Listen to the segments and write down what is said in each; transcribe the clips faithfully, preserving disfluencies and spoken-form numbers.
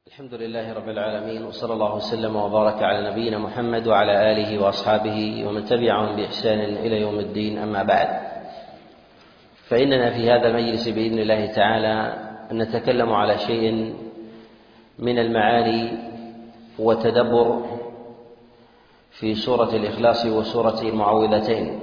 الحمد لله رب العالمين، وصلى الله وسلم وبارك على نبينا محمد وعلى آله وأصحابه ومن تبعهم بإحسان إلى يوم الدين. أما بعد، فإننا في هذا المجلس بإذن الله تعالى نتكلم على شيء من المعاني وتدبر في سورة الإخلاص وسورة المعوذتين.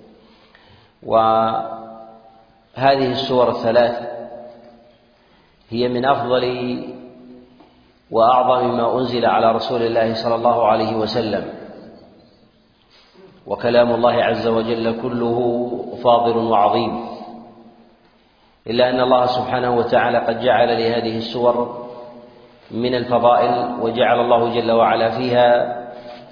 وهذه السور الثلاث هي من أفضل وأعظم ما أنزل على رسول الله صلى الله عليه وسلم، وكلام الله عز وجل كله فاضل وعظيم، إلا أن الله سبحانه وتعالى قد جعل لهذه السور من الفضائل، وجعل الله جل وعلا فيها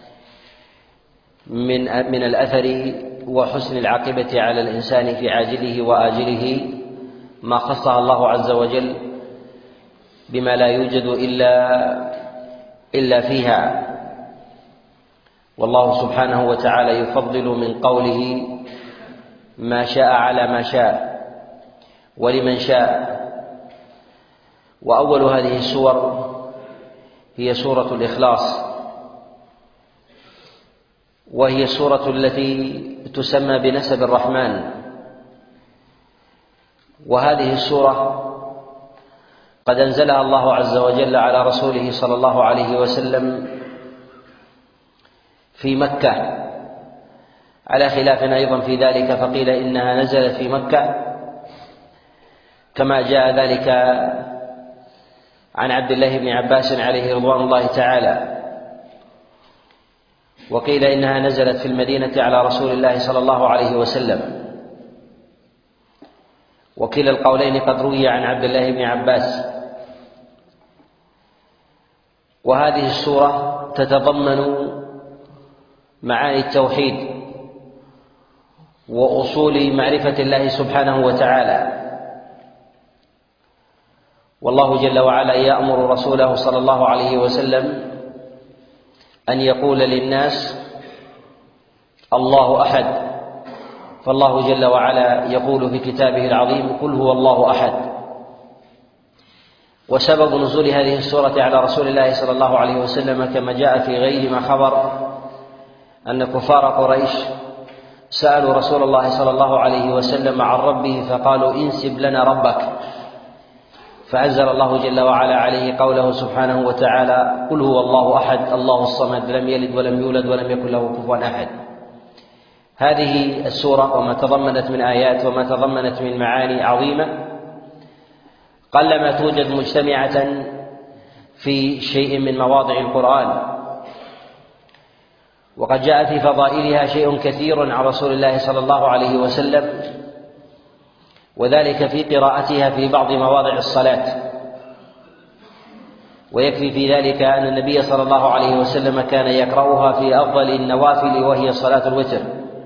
من من الأثر وحسن العاقبة على الإنسان في عاجله وآجله ما خصها الله عز وجل بما لا يوجد إلا إلا فيها. والله سبحانه وتعالى يفضل من قوله ما شاء على ما شاء ولمن شاء. وأول هذه السور هي سورة الإخلاص، وهي السورة التي تسمى بنسب الرحمن. وهذه السورة قد أنزلها الله عز وجل على رسوله صلى الله عليه وسلم في مكة، على خلاف أيضا في ذلك، فقيل إنها نزلت في مكة كما جاء ذلك عن عبد الله بن عباس عليه رضوان الله تعالى، وقيل إنها نزلت في المدينة على رسول الله صلى الله عليه وسلم، وكلا القولين قد روي عن عبد الله بن عباس. وهذه السورة تتضمن معاني التوحيد وأصول معرفة الله سبحانه وتعالى. والله جل وعلا يأمر رسوله صلى الله عليه وسلم أن يقول للناس الله أحد، فالله جل وعلا يقول في كتابه العظيم قل هو الله أحد. وسبب نزول هذه السورة على رسول الله صلى الله عليه وسلم كما جاء في غير ما خبر أن كفار قريش سألوا رسول الله صلى الله عليه وسلم عن ربه فقالوا انسب لنا ربك، فأنزل الله جل وعلا عليه قوله سبحانه وتعالى قل هو الله أحد الله الصمد لم يلد ولم يولد ولم يكن له كفوا أحد. هذه السورة وما تضمنت من آيات وما تضمنت من معاني عظيمة قلما توجد مجتمعة في شيء من مواضع القرآن، وقد جاء في فضائلها شيء كثير عن رسول الله صلى الله عليه وسلم، وذلك في قراءتها في بعض مواضع الصلاة. ويكفي في ذلك أن النبي صلى الله عليه وسلم كان يقرأها في أفضل النوافل وهي صلاة الوتر.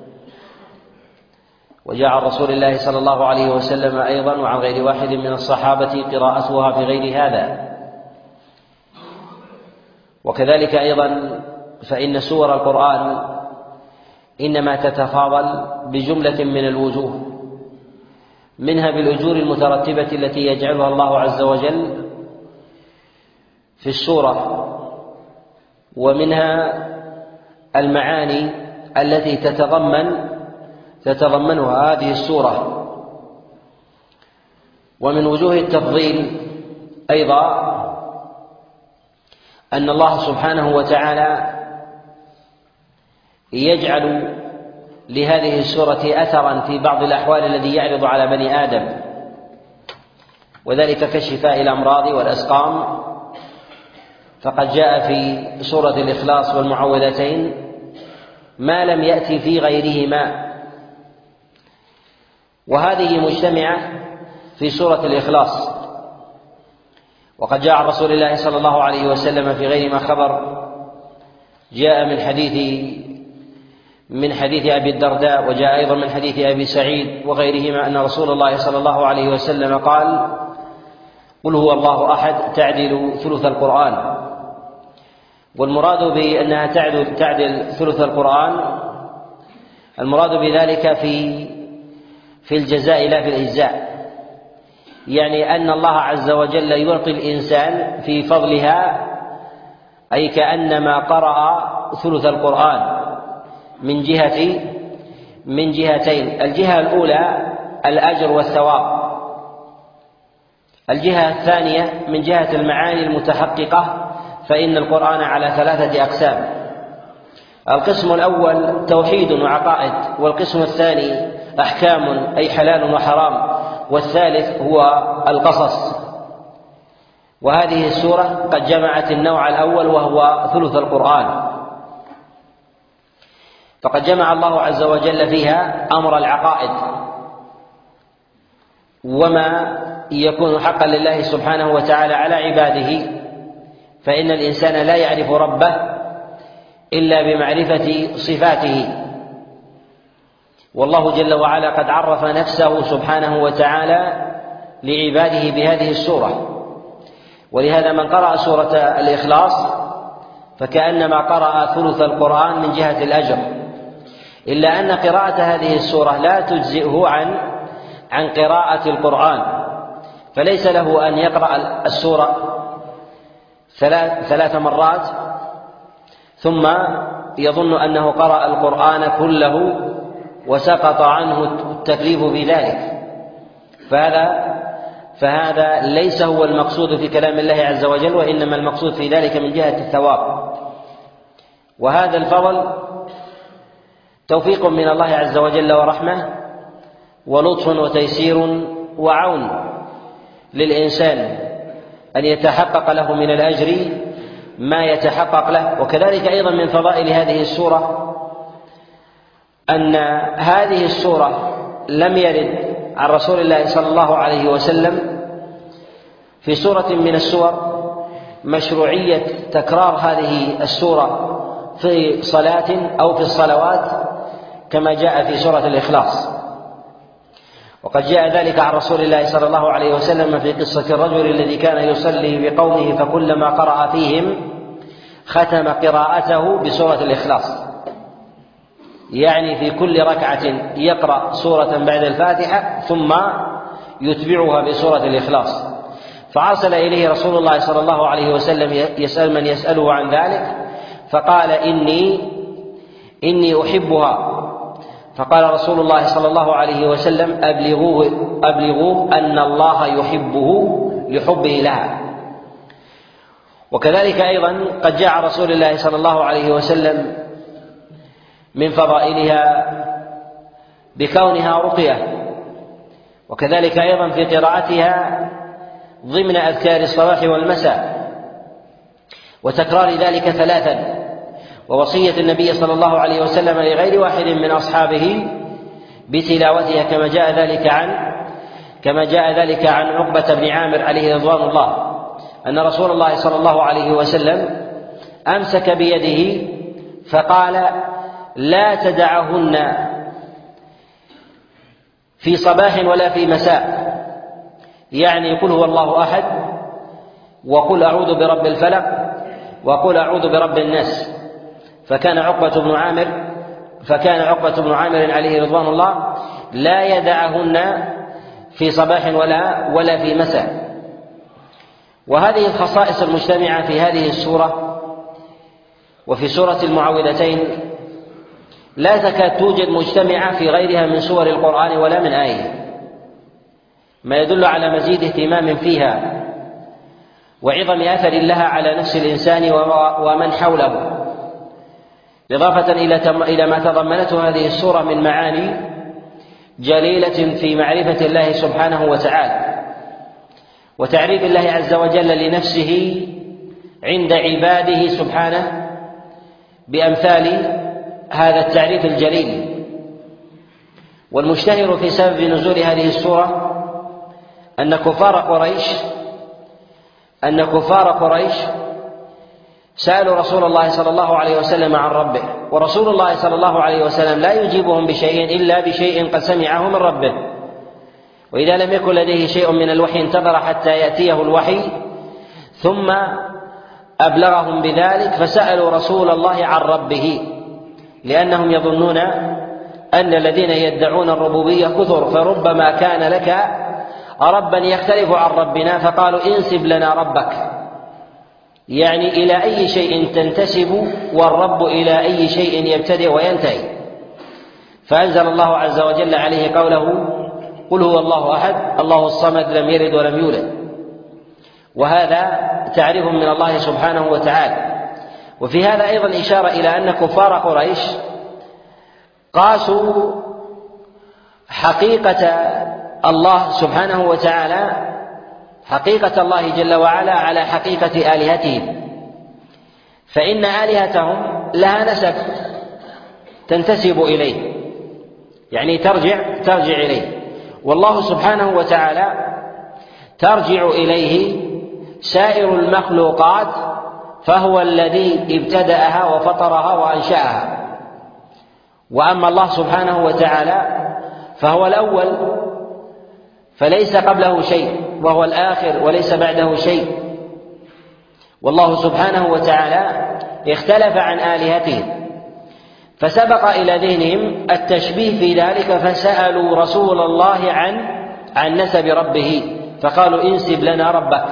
وجاء عن رسول الله صلى الله عليه وسلم أيضا وعن غير واحد من الصحابة قراءتها في غير هذا. وكذلك أيضا فإن سور القرآن إنما تتفاضل بجملة من الوجوه، منها بالأجور المترتبة التي يجعلها الله عز وجل في السورة، ومنها المعاني التي تتضمن تتضمنها هذه السورة. ومن وجوه التفضيل أيضا أن الله سبحانه وتعالى يجعل لهذه السورة أثرا في بعض الأحوال الذي يعرض على بني آدم، وذلك كشفاء الأمراض والأسقام. فقد جاء في سورة الإخلاص والمعوذتين ما لم يأتي في غيرهما، وهذه مجتمعة في سورة الإخلاص. وقد جاء عن رسول الله صلى الله عليه وسلم في غير ما خبر جاء من حديث من حديث أبي الدرداء، وجاء أيضا من حديث أبي سعيد وغيرهما أن رسول الله صلى الله عليه وسلم قال قل هو الله أحد تعدل ثلث القرآن. والمراد بأنها تعدل, تعدل ثلث القرآن المراد بذلك في في الجزاء لا في الإجزاء، يعني أن الله عز وجل يعطي الإنسان في فضلها، أي كأنما قرأ ثلث القرآن من جهة من جهتين: الجهة الأولى الأجر والثواب، الجهة الثانية من جهة المعاني المتحققة، فإن القرآن على ثلاثة أقسام: القسم الأول توحيد وعقائد، والقسم الثاني أحكام أي حلال وحرام، والثالث هو القصص. وهذه السورة قد جمعت النوع الأول وهو ثلث القرآن، فقد جمع الله عز وجل فيها أمر العقائد وما يكون حقا لله سبحانه وتعالى على عباده، فإن الإنسان لا يعرف ربه إلا بمعرفة صفاته، والله جل وعلا قد عرف نفسه سبحانه وتعالى لعباده بهذه السورة. ولهذا من قرأ سورة الإخلاص فكأنما قرأ ثلث القرآن من جهة الأجر، إلا أن قراءة هذه السورة لا تجزئه عن عن قراءة القرآن، فليس له أن يقرأ السورة ثلاث, ثلاث مرات ثم يظن أنه قرأ القرآن كله وسقط عنه التكليف بذلك، فهذا فهذا ليس هو المقصود في كلام الله عز وجل، وإنما المقصود في ذلك من جهة الثواب. وهذا الفضل توفيق من الله عز وجل ورحمة ولطف وتيسير وعون للإنسان أن يتحقق له من الأجر ما يتحقق له. وكذلك أيضا من فضائل هذه السورة أن هذه السورة لم يرد عن رسول الله صلى الله عليه وسلم في سورة من السور مشروعية تكرار هذه السورة في صلاة أو في الصلوات كما جاء في سورة الإخلاص. وقد جاء ذلك عن رسول الله صلى الله عليه وسلم في قصة الرجل الذي كان يصلي بقومه فكلما قرأ فيهم ختم قراءته بسورة الإخلاص، يعني في كل ركعة يقرأ سورة بعد الفاتحة ثم يتبعها بسورة الإخلاص. فأرسل إليه رسول الله صلى الله عليه وسلم يسأل من يسأله عن ذلك، فقال إني إني أحبها. فقال رسول الله صلى الله عليه وسلم أبلغوه, أبلغوه أن الله يحبه لحبه لها. وكذلك أيضا قد جاء عن رسول الله صلى الله عليه وسلم من فضائلها بكونها رقية، وكذلك أيضا في قراءتها ضمن أذكار الصباح والمساء، وتكرار ذلك ثلاثا، ووصية النبي صلى الله عليه وسلم لغير واحد من أصحابه بتلاوتها كما جاء ذلك عن كما جاء ذلك عن عقبة بن عامر عليه رضوان الله أن رسول الله صلى الله عليه وسلم أمسك بيده فقال: لا تدعهن في صباح ولا في مساء، يعني قل هو الله أحد، وقل أعوذ برب الفلق، وقل أعوذ برب الناس. فكان عقبة بن عامر فكان عقبة بن عامر عليه رضوان الله لا يدعهن في صباح ولا ولا في مساء. وهذه الخصائص المجتمعة في هذه السورة وفي سورة المعوذتين لا تكاد توجد مجتمعة في غيرها من سور القرآن ولا من آية، ما يدل على مزيد اهتمام فيها وعظم أثر لها على نفس الإنسان ومن حوله، إضافة إلى ما تضمنته هذه السورة من معاني جليلة في معرفة الله سبحانه وتعالى وتعريف الله عز وجل لنفسه عند عباده سبحانه بأمثال هذا التعريف الجليل. والمشتهر في سبب نزول هذه السورة أن كفار قريش أن كفار قريش سألوا رسول الله صلى الله عليه وسلم عن ربه، ورسول الله صلى الله عليه وسلم لا يجيبهم بشيء إلا بشيء قد سمعه من ربه، وإذا لم يكن لديه شيء من الوحي انتظر حتى يأتيه الوحي ثم أبلغهم بذلك، فسألوا رسول الله عن ربه، لأنهم يظنون أن الذين يدعون الربوبية كثر، فربما كان لك ربا يختلف عن ربنا، فقالوا انسب لنا ربك، يعني إلى أي شيء تنتسب، والرب إلى أي شيء يبتدئ وينتهي. فأنزل الله عز وجل عليه قوله: قل هو الله أحد الله الصمد لم يلد ولم يولد. وهذا تعريف من الله سبحانه وتعالى. وفي هذا أيضا إشارة إلى أن كفار قريش قاسوا حقيقة الله سبحانه وتعالى، حقيقة الله جل وعلا، على حقيقة آلهتهم، فإن آلهتهم لها نسب تنتسب إليه، يعني ترجع ترجع إليه، والله سبحانه وتعالى ترجع إليه سائر المخلوقات، فهو الذي ابتدأها وفطرها وأنشأها. وأما الله سبحانه وتعالى فهو الأول فليس قبله شيء، وهو الآخر وليس بعده شيء. والله سبحانه وتعالى اختلف عن آلهتهم، فسبق إلى ذهنهم التشبيه في ذلك، فسألوا رسول الله عن عن نسب ربه، فقالوا انسب لنا ربك.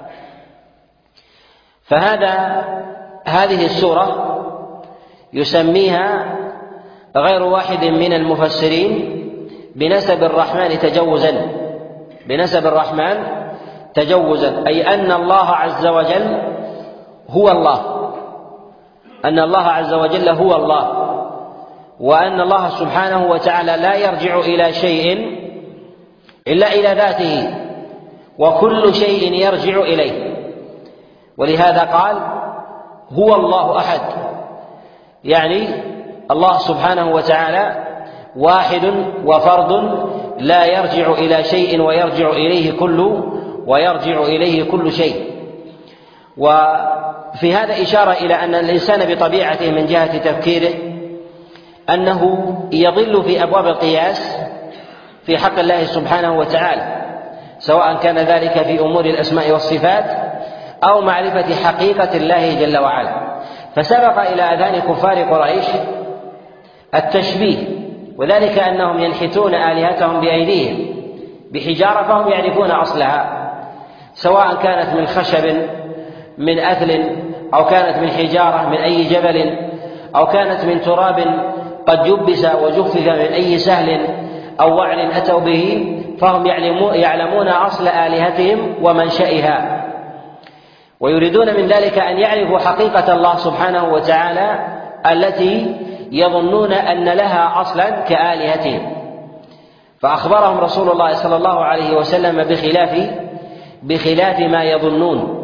فهذا هذه السورة يسميها غير واحد من المفسرين بنسب الرحمن تجوزا، بنسب الرحمن تجوزا، أي أن الله عز وجل هو الله، أن الله عز وجل هو الله، وأن الله سبحانه وتعالى لا يرجع إلى شيء إلا إلى ذاته، وكل شيء يرجع إليه. ولهذا قال هو الله أحد، يعني الله سبحانه وتعالى واحد وفرد لا يرجع إلى شيء ويرجع إليه كل ويرجع إليه كل شيء. وفي هذا إشارة إلى أن الإنسان بطبيعته من جهة تفكيره أنه يضل في أبواب القياس في حق الله سبحانه وتعالى، سواء كان ذلك في أمور الأسماء والصفات أو معرفة حقيقة الله جل وعلا. فسبق إلى أذهان كفار قريش التشبيه، وذلك أنهم ينحتون آلهتهم بأيديهم بحجارة، فهم يعرفون أصلها، سواء كانت من خشب من أثل، أو كانت من حجارة من أي جبل، أو كانت من تراب قد يبس وجفف من أي سهل أو وعل أتوا به، فهم يعلمون أصل آلهتهم ومنشئها، ويريدون من ذلك أن يعرفوا حقيقة الله سبحانه وتعالى التي يظنون أن لها أصلا كآلهتهم. فأخبرهم رسول الله صلى الله عليه وسلم بخلاف بخلاف ما يظنون.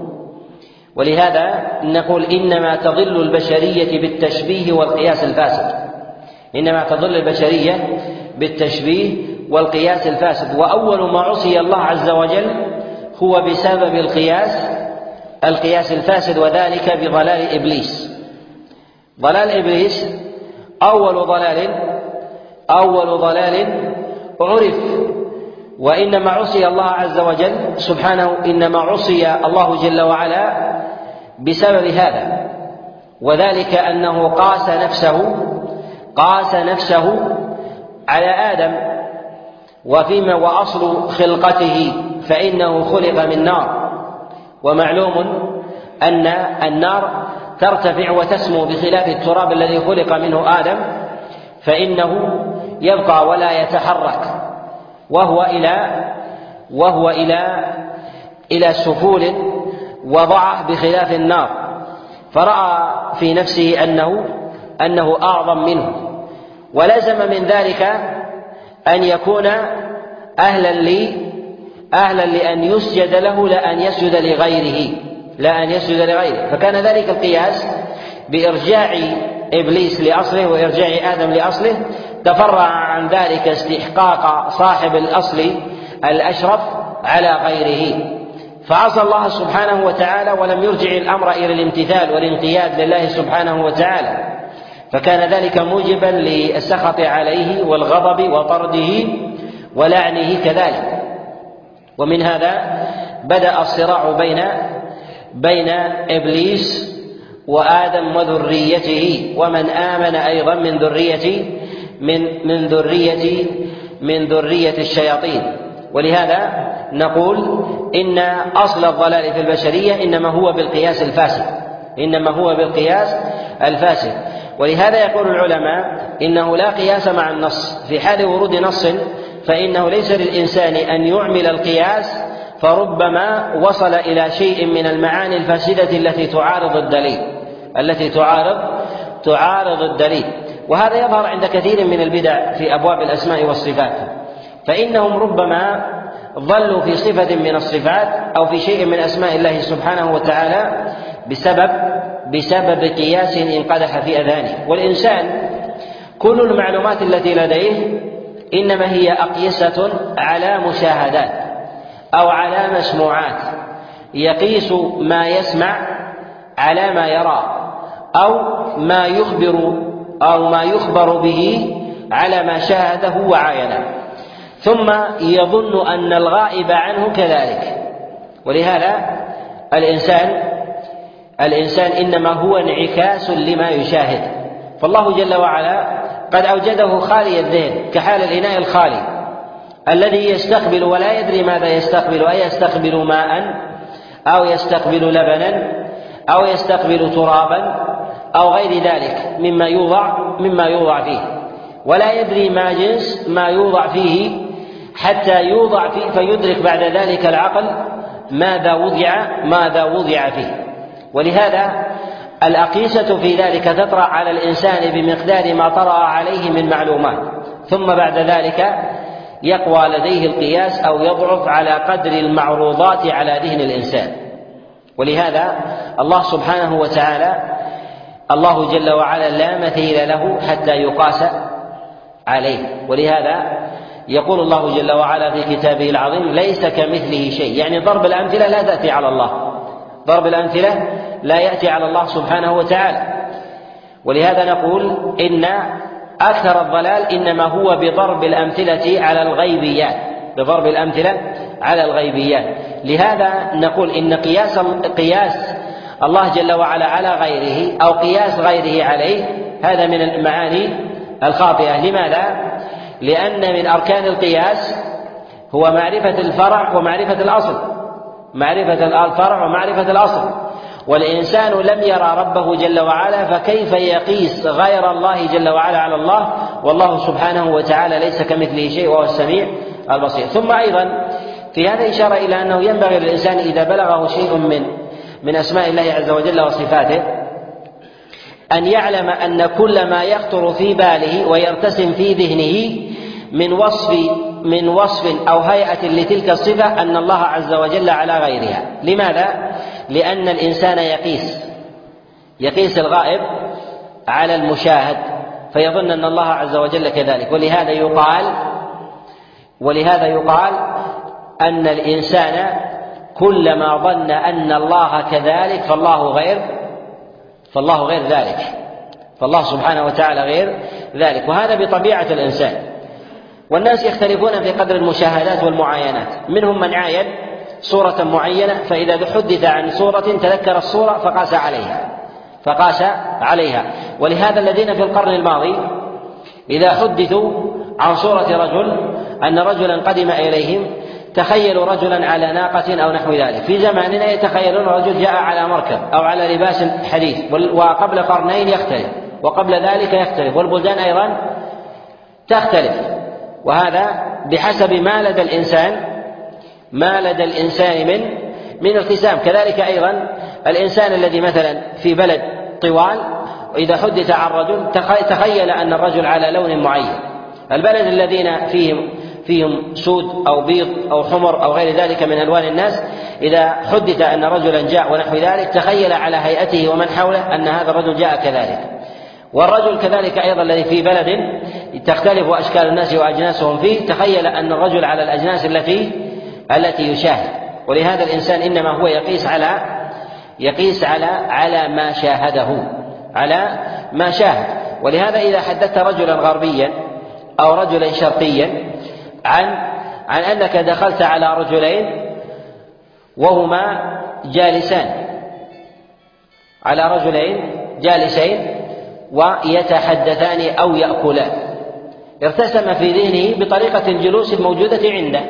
ولهذا نقول إنما تضل البشرية بالتشبيه والقياس الفاسد، إنما تضل البشرية بالتشبيه والقياس الفاسد. وأول ما عصي الله عز وجل هو بسبب القياس القياس الفاسد، وذلك بضلال إبليس. ضلال إبليس أول ضلال أول ضلال عرف، وإنما عصي الله عز وجل سبحانه، إنما عصي الله جل وعلا بسبب هذا، وذلك أنه قاس نفسه قاس نفسه على آدم، وفيما وأصل خلقته فإنه خلق من نار، ومعلوم أن النار ترتفع وتسمو بخلاف التراب الذي خلق منه آدم، فإنه يبقى ولا يتحرك، وهو إلى وهو إلى إلى سفول وضعه بخلاف النار، فرأى في نفسه أنه أنه أعظم منه، ولزم من ذلك أن يكون أهلا لي أهلا لأن يسجد له لا أن يسجد لغيره لا أن يسجد لغيره فكان ذلك القياس بإرجاع إبليس لأصله وإرجاع آدم لأصله تفرع عن ذلك استحقاق صاحب الأصل الأشرف على غيره، فعصى الله سبحانه وتعالى ولم يرجع الأمر إلى الامتثال والانقياد لله سبحانه وتعالى، فكان ذلك موجبا للسخط عليه والغضب وطرده ولعنه كذلك. ومن هذا بدأ الصراع بين بين إبليس وآدم وذريته، ومن آمن أيضا من ذرية من من ذرية من ذرية الشياطين. ولهذا نقول إن أصل الضلال في البشرية إنما هو بالقياس الفاسد إنما هو بالقياس الفاسد ولهذا يقول العلماء إنه لا قياس مع النص. في حال ورود نص فإنه ليس للإنسان أن يعمل القياس، فربما وصل إلى شيء من المعاني الفاسدة التي تعارض الدليل التي تعارض تعارض الدليل وهذا يظهر عند كثير من البدع في أبواب الأسماء والصفات، فإنهم ربما ظلوا في صفة من الصفات أو في شيء من أسماء الله سبحانه وتعالى بسبب بسبب قياس انقدح في أذهانه. والإنسان كل المعلومات التي لديه إنما هي أقيسة على مشاهدات أو على مسموعات، يقيس ما يسمع على ما يرى أو ما يخبر أو ما يخبر به على ما شاهده وعاينه، ثم يظن أن الغائب عنه كذلك. ولهذا الإنسان الإنسان إنما هو انعكاس لما يشاهد، فالله جل وعلا قد أوجده خالي الذهن كحال الإناء الخالي الذي يستقبل ولا يدري ماذا يستقبل، أي يستقبل ماء أو يستقبل لبنا أو يستقبل ترابا أو غير ذلك مما يوضع مما يوضع فيه، ولا يدري ما جنس ما يوضع فيه حتى يوضع فيه فيدرك بعد ذلك العقل ماذا وضع ماذا وضع فيه. ولهذا الأقيسة في ذلك تطرأ على الإنسان بمقدار ما طرأ عليه من معلومات، ثم بعد ذلك يقوى لديه القياس أو يضعف على قدر المعروضات على ذهن الإنسان. ولهذا الله سبحانه وتعالى الله جل وعلا لا مثيل له حتى يقاس عليه، ولهذا يقول الله جل وعلا في كتابه العظيم ليس كمثله شيء، يعني ضرب الأمثلة لا تأتي على الله ضرب الأمثلة لا يأتي على الله سبحانه وتعالى. ولهذا نقول إن أكثر الضلال إنما هو بضرب الأمثلة على الغيبيات بضرب الأمثلة على الغيبيات. لهذا نقول إن قياس قياس الله جل وعلا على غيره أو قياس غيره عليه هذا من المعاني الخاطئة. لماذا؟ لأن من أركان القياس هو معرفة الفرع ومعرفة الأصل معرفة الفرع ومعرفة الأصل، والإنسان لم يرى ربه جل وعلا فكيف يقيس غير الله جل وعلا على الله، والله سبحانه وتعالى ليس كمثله شيء وهو السميع البصير. ثم أيضا في هذا إشارة إلى أنه ينبغي للإنسان إذا بلغه شيء من من أسماء الله عز وجل وصفاته أن يعلم أن كل ما يخطر في باله ويرتسم في ذهنه من وصف من وصف أو هيئة لتلك الصفة أن الله عز وجل على غيرها. لماذا؟ لأن الإنسان يقيس يقيس الغائب على المشاهد فيظن أن الله عز وجل كذلك. ولهذا يقال ولهذا يقال أن الإنسان كلما ظن أن الله كذلك فالله غير فالله غير ذلك فالله سبحانه وتعالى غير ذلك، وهذا بطبيعة الإنسان. والناس يختلفون في قدر المشاهدات والمعاينات، منهم من عاين صورة معينة فإذا حدث عن صورة تذكر الصورة فقاس عليها فقاس عليها ولهذا الذين في القرن الماضي إذا حدثوا عن صورة رجل أن رجلا قدم إليهم تخيلوا رجلا على ناقة أو نحو ذلك، في زماننا يتخيلون رجل جاء على مركب أو على لباس حديث، وقبل قرنين يختلف وقبل ذلك يختلف، والبلدان أيضا تختلف، وهذا بحسب ما لدى الإنسان ما لدى الإنسان من من التزام. كذلك أيضا الإنسان الذي مثلا في بلد طوال وإذا حدث عن رجل تخيل أن الرجل على لون معين، البلد الذين فيهم فيهم سود أو بيض أو حمر أو غير ذلك من ألوان الناس إذا حدث أن رجلا جاء ونحو ذلك تخيل على هيئته ومن حوله أن هذا الرجل جاء كذلك. والرجل كذلك أيضا الذي في بلد تختلف أشكال الناس وأجناسهم فيه تخيل أن الرجل على الأجناس التي التي يشاهد. ولهذا الإنسان إنما هو يقيس على يقيس على على ما شاهده على ما شاهد. ولهذا إذا حدثت رجلا غربيا أو رجلا شرقيا عن عن أنك دخلت على رجلين وهما جالسان على رجلين جالسين ويتحدثان أو يأكلان، ارتسم في ذهنه بطريقة الجلوس الموجودة عنده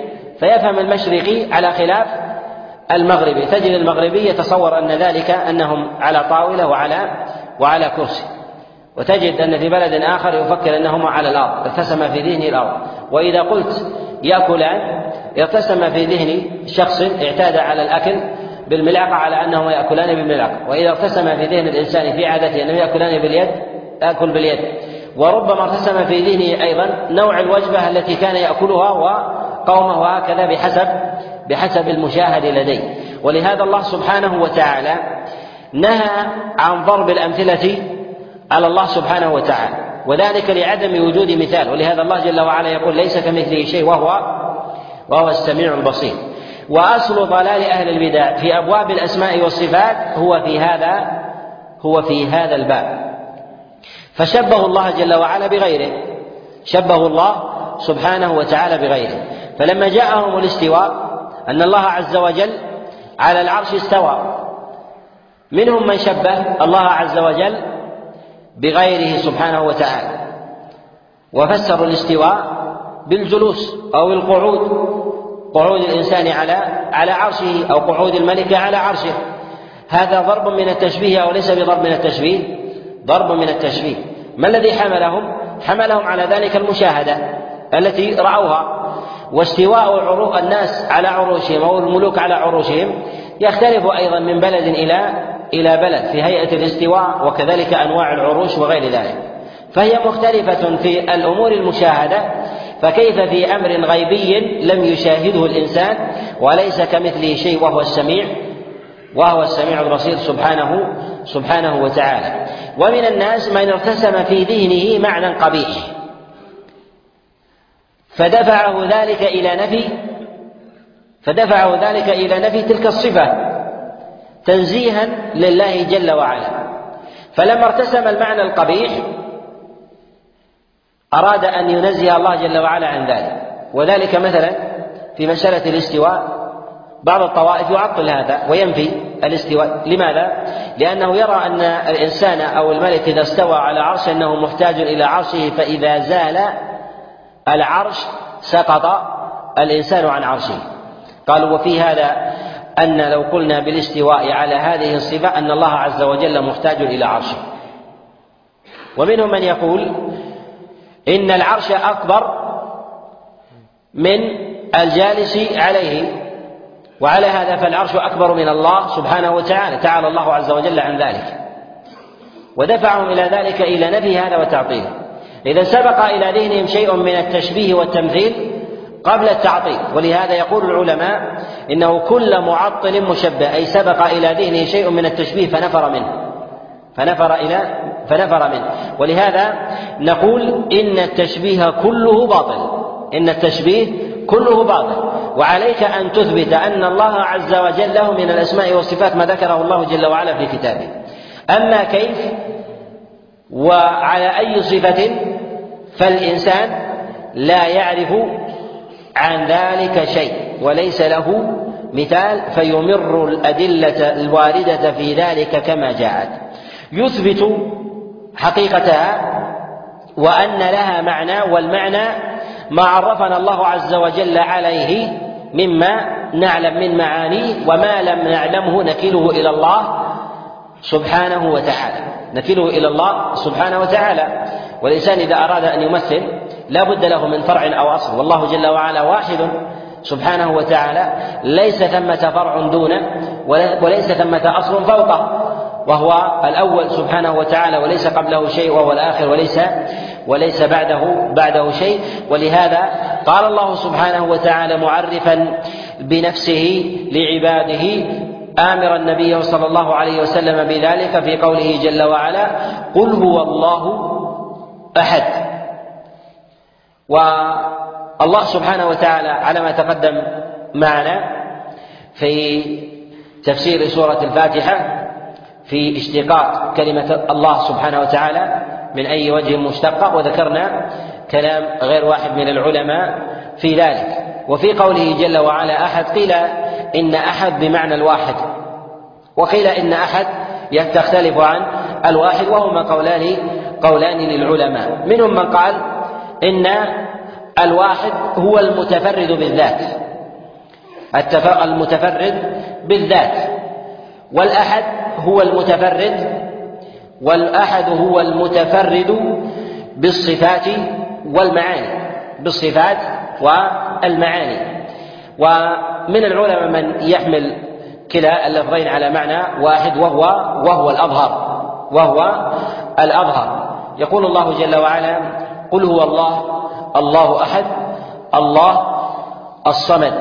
فيفهم المشرقي على خلاف المغربي. تجد المغربي يتصور أن ذلك أنهم على طاولة وعلى وعلى كرسي، وتجد أن في بلد آخر يفكر أنهما على الأرض، ارتسم في ذهنه الأرض. وإذا قلت يأكلان ارتسم في ذهن شخص اعتاد على الأكل بالملعقة على أنهما يأكلان بالملعقة، وإذا ارتسم في ذهن الإنسان في عادته أنه يأكلان باليد يأكل باليد. وربما ارتسم في ذهنه أيضا نوع الوجبة التي كان يأكلها وقومه، وهكذا بحسب بحسب المشاهد لديه. ولهذا الله سبحانه وتعالى نهى عن ضرب الأمثلة على الله سبحانه وتعالى، وذلك لعدم وجود مثال. ولهذا الله جل وعلا يقول ليس كمثله شيء وهو وهو السميع البصير. وأصل ضلال أهل البدع في أبواب الأسماء والصفات هو في هذا هو في هذا الباب، فشبهوا الله جل وعلا بغيره، شبهوا الله سبحانه وتعالى بغيره. فلما جاءهم الاستواء أن الله عز وجل على العرش استوى، منهم من شبه الله عز وجل بغيره سبحانه وتعالى، وفسروا الاستواء بالجلوس أو القعود، قعود الإنسان على على عرشه أو قعود الملك على عرشه. هذا ضرب من التشبيه أو ليس بضرب من التشبيه؟ ضرب من التشبيه. ما الذي حملهم؟ حملهم على ذلك المشاهدة التي رأوها. واستواء الناس على عروشهم أو الملوك على عروشهم يختلف أيضا من بلد إلى إلى بلد في هيئة الاستواء، وكذلك أنواع العروش وغير ذلك، فهي مختلفة في الأمور المشاهدة. فكيف في أمر غيبي لم يشاهده الإنسان وليس كمثله شيء وهو السميع وهو السميع البصير سبحانه سبحانه وتعالى. ومن الناس من ارتسم في ذهنه معنى قبيح فدفعه ذلك إلى نفي فدفعه ذلك إلى نفي تلك الصفة تنزيها لله جل وعلا. فلما ارتسم المعنى القبيح أراد أن ينزه الله جل وعلا عن ذلك. وذلك مثلا في مسألة الاستواء بعض الطوائف يعطل هذا وينفي الاستواء. لماذا؟ لأنه يرى أن الإنسان أو الملك إذا استوى على عرش أنه محتاج إلى عرشه، فإذا زال العرش سقط الإنسان عن عرشه. قالوا وفي هذا أن لو قلنا بالاستواء على هذه الصفة أن الله عز وجل محتاج إلى عرشه. ومنهم من يقول إن العرش أكبر من الجالس عليه، وعلى هذا فالعرش أكبر من الله سبحانه وتعالى، تعالى الله عز وجل عن ذلك، ودفعهم إلى ذلك إلى نفي هذا وتعطيله. إذا سبق إلى ذهنهم شيء من التشبيه والتمثيل قبل التعطيل. ولهذا يقول العلماء إنه كل معطل مشبه، أي سبق إلى ذهنه شيء من التشبيه فنفر منه فنفر إلى فنفر منه. ولهذا نقول إن التشبيه كله باطل، إن التشبيه كله باطل. وعليك أن تثبت أن الله عز وجل له من الأسماء والصفات ما ذكره الله جل وعلا في كتابه. أما كيف وعلى أي صفة فالإنسان لا يعرف عن ذلك شيء وليس له مثال، فيمر الأدلة الواردة في ذلك كما جاءت، يثبت حقيقتها وأن لها معنى، والمعنى ما عرفنا الله عز وجل عليه مما نعلم من معانيه، وما لم نعلمه نكله إلى الله سبحانه وتعالى نكله إلى الله سبحانه وتعالى. والإنسان إذا أراد أن يمثل لا بد له من فرع أو أصل، والله جل وعلا واحد سبحانه وتعالى، ليس ثمة فرع دونه وليس ثمة أصل فوقه، وهو الأول سبحانه وتعالى وليس قبله شيء، وهو الآخر وليس وليس بعده بعده شيء. ولهذا قال الله سبحانه وتعالى معرفا بنفسه لعباده آمرا النبي صلى الله عليه وسلم بذلك في قوله جل وعلا قل هو الله أحد. والله سبحانه وتعالى على ما تقدم معنا في تفسير سورة الفاتحة في اشتقاق كلمة الله سبحانه وتعالى من أي وجه مشتقة، وذكرنا كلام غير واحد من العلماء في ذلك. وفي قوله جل وعلا أحد قيل إن أحد بمعنى الواحد، وقيل إن أحد تختلف عن الواحد، وهما قولان قولان للعلماء. منهم من قال إن الواحد هو المتفرد بالذات المتفرد بالذات، والأحد هو المتفرد والأحد هو المتفرد بالصفات والمعاني بالصفات والمعاني. ومن العلماء من يحمل كلا اللفظين على معنى واحد وهو وهو الأظهر وهو الأظهر. يقول الله جل وعلا: قل هو الله الله أحد الله الصمد.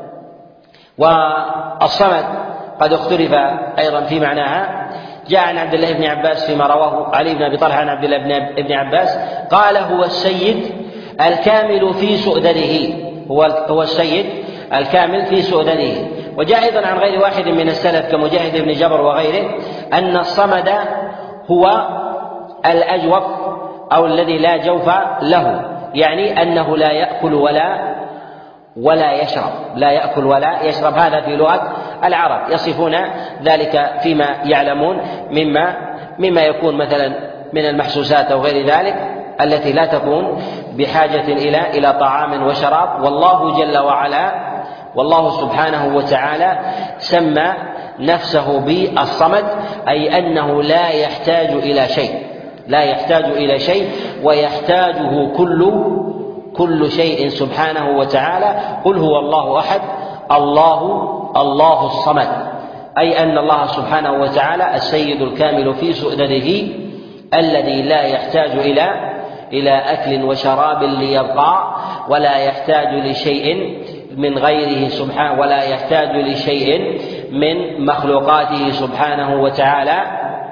والصمد قد اختلف أيضا في معناها. جاء عن عبد الله بن عباس فيما رواه علي بن أبي طلحة عن عبد الله بن عباس قال: هو السيد الكامل في سؤدده هو هو السيد الكامل في سؤدده. وجاء أيضا عن غير واحد من السلف كمجاهد بن جبر وغيره أن الصمد هو الأجوف أو الذي لا جوف له، يعني أنه لا يأكل ولا ولا يشرب لا يأكل ولا يشرب. هذا في لغة العرب يصفون ذلك فيما يعلمون مما مما يكون مثلا من المحسوسات أو غير ذلك التي لا تكون بحاجة إلى إلى طعام وشراب. والله جل وعلا والله سبحانه وتعالى سمى نفسه بالصمد، أي أنه لا يحتاج إلى شيء لا يحتاج إلى شيء ويحتاجه كل كل شيء سبحانه وتعالى. قل هو الله أحد الله الله الصمد، أي أن الله سبحانه وتعالى السيد الكامل في سؤدده الذي لا يحتاج إلى إلى أكل وشراب ليبقى، ولا يحتاج لشيء من غيره سبحانه، ولا يحتاج لشيء من مخلوقاته سبحانه وتعالى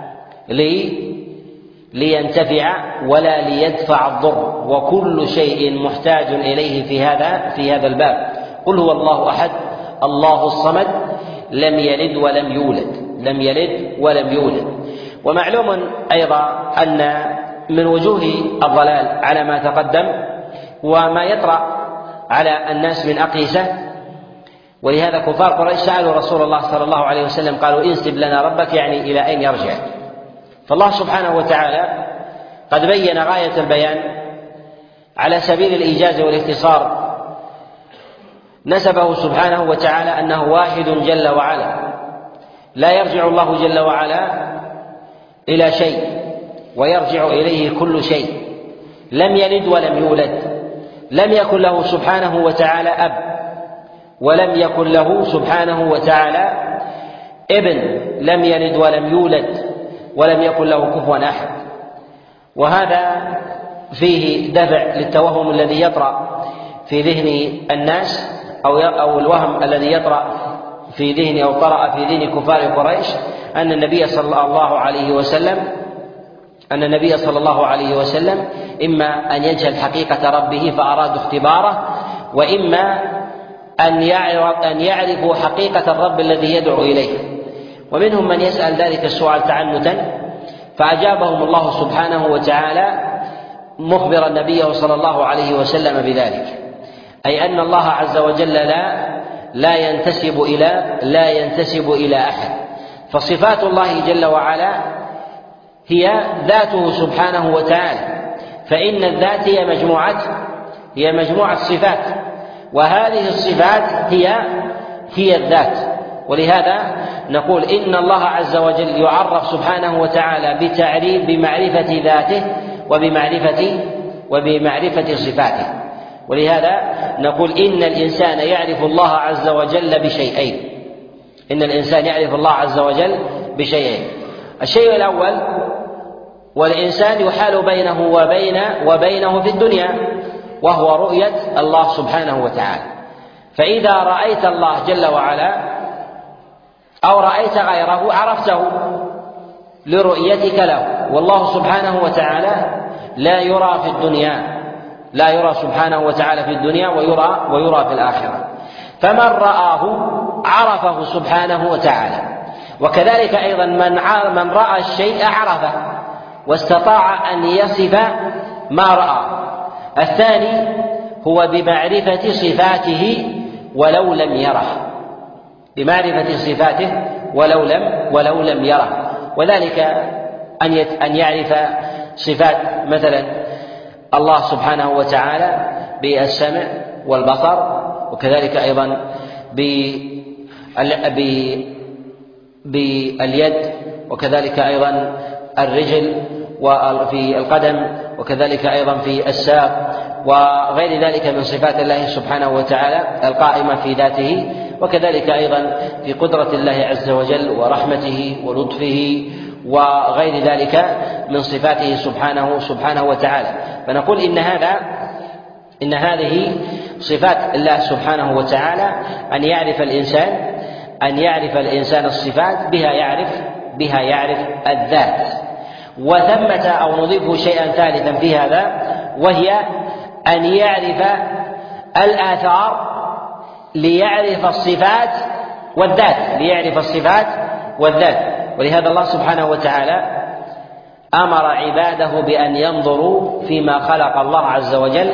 لي لينتفع ولا ليدفع الضر، وكل شيء محتاج إليه في هذا في هذا الباب. قل هو الله أحد الله الصمد لم يلد ولم يولد لم يلد ولم يولد. ومعلوم أيضا أن من وجوه الضلال على ما تقدم وما يطرأ على الناس من أقيسة، ولهذا كفار قريش سألوا رسول الله صلى الله عليه وسلم قالوا: انسب لنا ربك، يعني إلى أين يرجع؟ فالله سبحانه وتعالى قد بين غاية البيان على سبيل الإيجاز والاختصار، نسبه سبحانه وتعالى أنه واحد جل وعلا، لا يرجع الله جل وعلا إلى شيء ويرجع إليه كل شيء، لم يلد ولم يولد، لم يكن له سبحانه وتعالى أب، ولم يكن له سبحانه وتعالى ابن، لم يلد ولم يولد ولم يكن له كفوا أحد. وهذا فيه دفع للتوهم الذي يطرأ في ذهن الناس أو أو الوهم الذي يطرأ في ذهن أو طرأ في ذهن كفار قريش أن النبي صلى الله عليه وسلم أن النبي صلى الله عليه وسلم إما أن يجهل حقيقة ربه فأرادوا اختباره، وإما أن يعرف أن يعرفوا حقيقة الرب الذي يدعو إليه. ومنهم من يسأل ذلك السؤال تعنتا، فأجابهم الله سبحانه وتعالى مخبرا نبيه صلى الله عليه وسلم بذلك، أي أن الله عز وجل لا لا ينتسب إلى لا ينتسب إلى أحد، فصفات الله جل وعلا هي ذاته سبحانه وتعالى، فإن الذات هي مجموعة هي مجموعة صفات، وهذه الصفات هي هي الذات. ولهذا نقول إن الله عز وجل يعرف سبحانه وتعالى بتعريف بمعرفة ذاته وبمعرفة وبمعرفة صفاته. ولهذا نقول إن الإنسان يعرف الله عز وجل بشيئين إن الإنسان يعرف الله عز وجل بشيئين الشيء الأول، والإنسان يحال بينه وبين وبينه في الدنيا، وهو رؤية الله سبحانه وتعالى. فإذا رأيت الله جل وعلا أو رأيت غيره عرفته لرؤيتك له، والله سبحانه وتعالى لا يرى في الدنيا لا يرى سبحانه وتعالى في الدنيا ويرى ويرى في الآخرة، فمن رآه عرفه سبحانه وتعالى. وكذلك أيضا من من رأى الشيء عرفه واستطاع أن يصف ما رأى. الثاني هو بمعرفة صفاته ولو لم يره بمعرفة صفاته ولو لم ولو لم يره وذلك أن أن يعرف صفات مثلا الله سبحانه وتعالى بالسمع والبصر، وكذلك أيضا باليد، وكذلك أيضا الرجل وفي القدم، وكذلك أيضا في الساق، وغير ذلك من صفات الله سبحانه وتعالى القائمة في ذاته، وكذلك أيضا في قدرة الله عز وجل ورحمته ولطفه وغير ذلك من صفاته سبحانه سبحانه وتعالى. فنقول إن هذا إن هذه صفات الله سبحانه وتعالى، أن يعرف الإنسان أن يعرف الإنسان الصفات بها يعرف بها يعرف الذات. وثمة أو نضيف شيئا ثالثا في هذا، وهي أن يعرف الآثار ليعرف الصفات والذات ليعرف الصفات والذات ولهذا الله سبحانه وتعالى أمر عباده بأن ينظروا فيما خلق الله عز وجل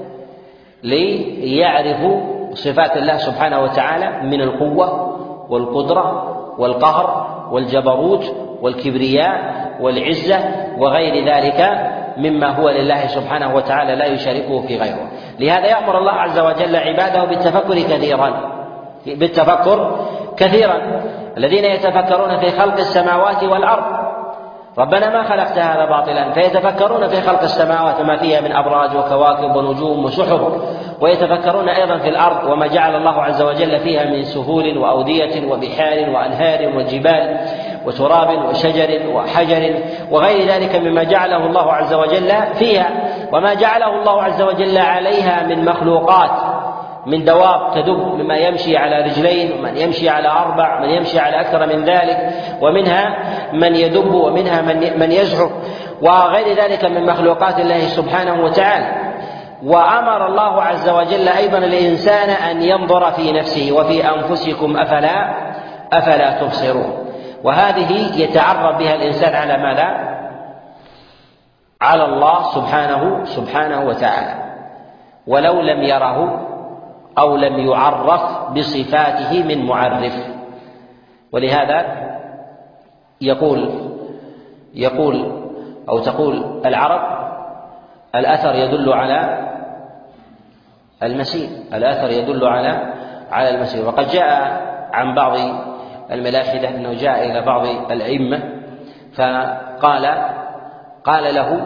ليعرفوا صفات الله سبحانه وتعالى من القوة والقدرة والقهر والجبروت والكبرياء والعزة وغير ذلك مما هو لله سبحانه وتعالى لا يشاركه في غيره. لهذا يأمر الله عز وجل عباده بالتفكر كثيرا بالتفكر كثيرا الذين يتفكرون في خلق السماوات والأرض، ربنا ما خلقت هذا باطلا، فيتفكرون في خلق السماوات ما فيها من أبراج وكواكب ونجوم وسحب، ويتفكرون أيضا في الأرض وما جعل الله عز وجل فيها من سهول وأودية وبحار وأنهار وجبال وتراب وشجر وحجر وغير ذلك مما جعله الله عز وجل فيها، وما جعله الله عز وجل عليها من مخلوقات، من دواب تدب، مما يمشي على رجلين ومن يمشي على أربع ومن يمشي على أكثر من ذلك، ومنها من يدب ومنها من يزحف وغير ذلك من مخلوقات الله سبحانه وتعالى. وأمر الله عز وجل أيضا الإنسان أن ينظر في نفسه وفي أنفسكم أفلا أفلا تبصرون. وهذه يتعرف بها الإنسان على ماذا؟ على الله سبحانه سبحانه وتعالى، ولو لم يره أو لم يعرف بصفاته من معرف. ولهذا يقول يقول أو تقول العرب: الأثر يدل على المسير، الأثر يدل على على المسير. وقد جاء عن بعض الملاحدة أنه جاء إلى بعض الأئمة فقال قال له: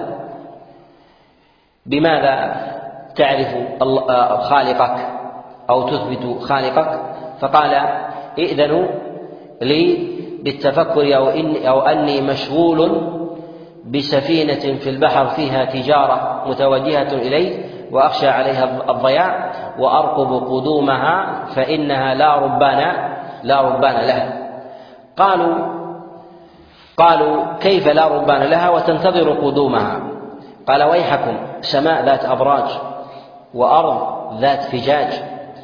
بماذا تعرف خالقك أو تثبت خالقك؟ فقال: ائذنوا لي بالتفكر أو, إن أو أني مشغول بسفينة في البحر فيها تجارة متوجهة إلي وأخشى عليها الضياع وأرقب قدومها فإنها لا ربان لا ربان لها. قالوا قالوا كيف لا ربان لها وتنتظر قدومها؟ قال: ويحكم، سماء ذات أبراج وأرض ذات فجاج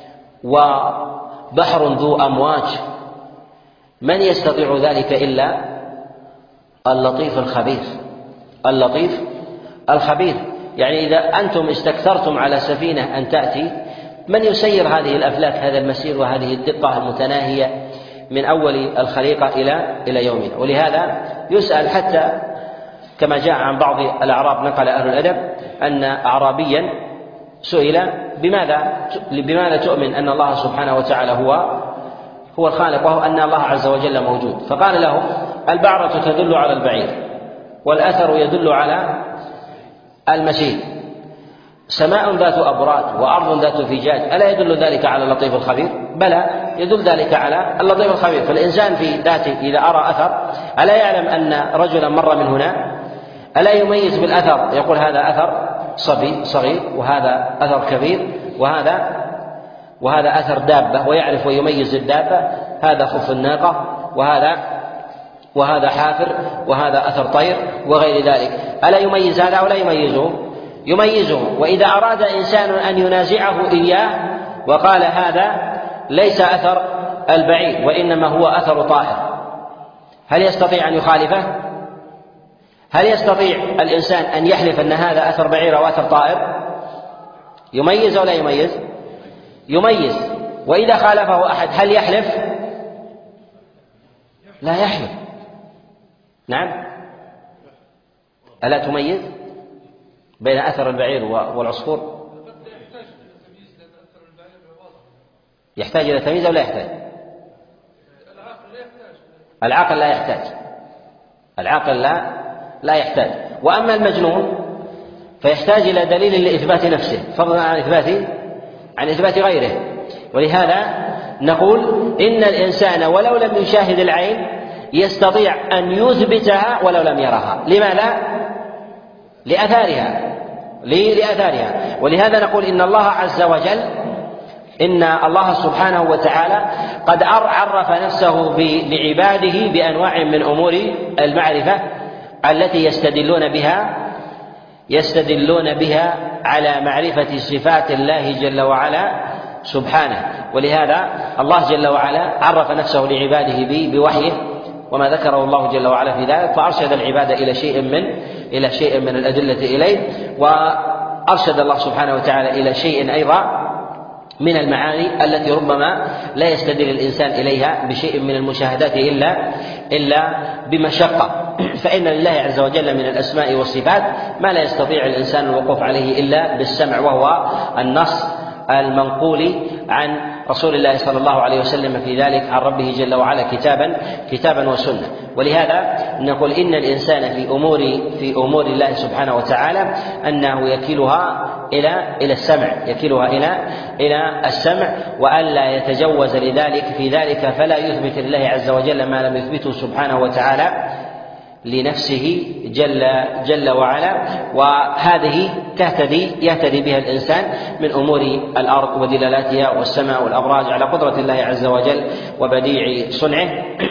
وبحر ذو أمواج، من يستطيع ذلك إلا اللطيف الخبير اللطيف الخبير. يعني إذا أنتم استكثرتم على سفينة أن تأتي، من يسير هذه الأفلاك هذا المسير وهذه الدقة المتناهية من أول الخليقة إلى إلى يومنا؟ ولهذا يسأل، حتى كما جاء عن بعض الأعراب نقل أهل الأدب أن أعرابيا سئل: بماذا بماذا تؤمن أن الله سبحانه وتعالى هو هو الخالق وهو أن الله عز وجل موجود؟ فقال له: البعرة تدل على البعير، والأثر يدل على المسير، سماء ذات أبراج وأرض ذات فجاج، ألا يدل ذلك على اللطيف الخبير؟ بلى، يدل ذلك على اللطيف الخبير. فالإنسان في ذاته إذا أرى أثر ألا يعلم أن رجلا مر من هنا؟ ألا يميز بالأثر، يقول هذا أثر صبي صغير وهذا أثر كبير وهذا وهذا أثر دابة، ويعرف ويميز الدابة، هذا خف الناقة وهذا وهذا حافر وهذا أثر طير وغير ذلك. ألا يميز هذا أو لا يميزه؟ يميزه. وإذا أراد إنسان أن ينازعه إياه وقال هذا ليس أثر البعير وإنما هو أثر طائر، هل يستطيع أن يخالفه؟ هل يستطيع الإنسان أن يحلف أن هذا أثر بعير أو أثر طائر؟ يميز أو لا يميز؟ يميز. وإذا خالفه أحد هل يحلف؟ لا يحلف. نعم، ألا تميز بين أثر البعير والعصفور؟ يحتاج إلى تمييز أو لا يحتاج؟ العقل لا يحتاج، العقل لا لا يحتاج. وأما المجنون فيحتاج إلى دليل لإثبات نفسه فضلا عن إثبات عن إثبات غيره. ولهذا نقول إن الإنسان ولو لم يشاهد العين يستطيع أن يثبتها ولو لم يرها. لماذا؟ لأثارها لأثارها ولهذا نقول إن الله عز وجل إن الله سبحانه وتعالى قد عرف نفسه لعباده بأنواع من أمور المعرفة التي يستدلون بها يستدلون بها على معرفة صفات الله جل وعلا سبحانه. ولهذا الله جل وعلا عرف نفسه لعباده بوحيه وما ذكره الله جل وعلا في ذلك، فأرشد العباد إلى شيء من إلى شيء من الأدلة إليه، وأرشد الله سبحانه وتعالى إلى شيء أيضا من المعاني التي ربما لا يستدل الإنسان إليها بشيء من المشاهدات إلا إلا بمشقة. فإن لله عز وجل من الأسماء والصفات ما لا يستطيع الإنسان الوقوف عليه إلا بالسمع، وهو النص المنقول عن رسول الله صلى الله عليه وسلم في ذلك عن ربه جل وعلا كتابا كتابا وسنة. ولهذا نقول إن الإنسان في أمور في أمور الله سبحانه وتعالى أنه يكلها إلى إلى السمع يكلها إلى إلى السمع وألا يتجوز لذلك في ذلك، فلا يثبت لله عز وجل ما لم يثبته سبحانه وتعالى لنفسه جل جل وعلا. وهذه تهتدي يهتدي بها الإنسان من أمور الأرض ودلالاتها والسماء والأبراج على قدرة الله عز وجل وبديع صنعه.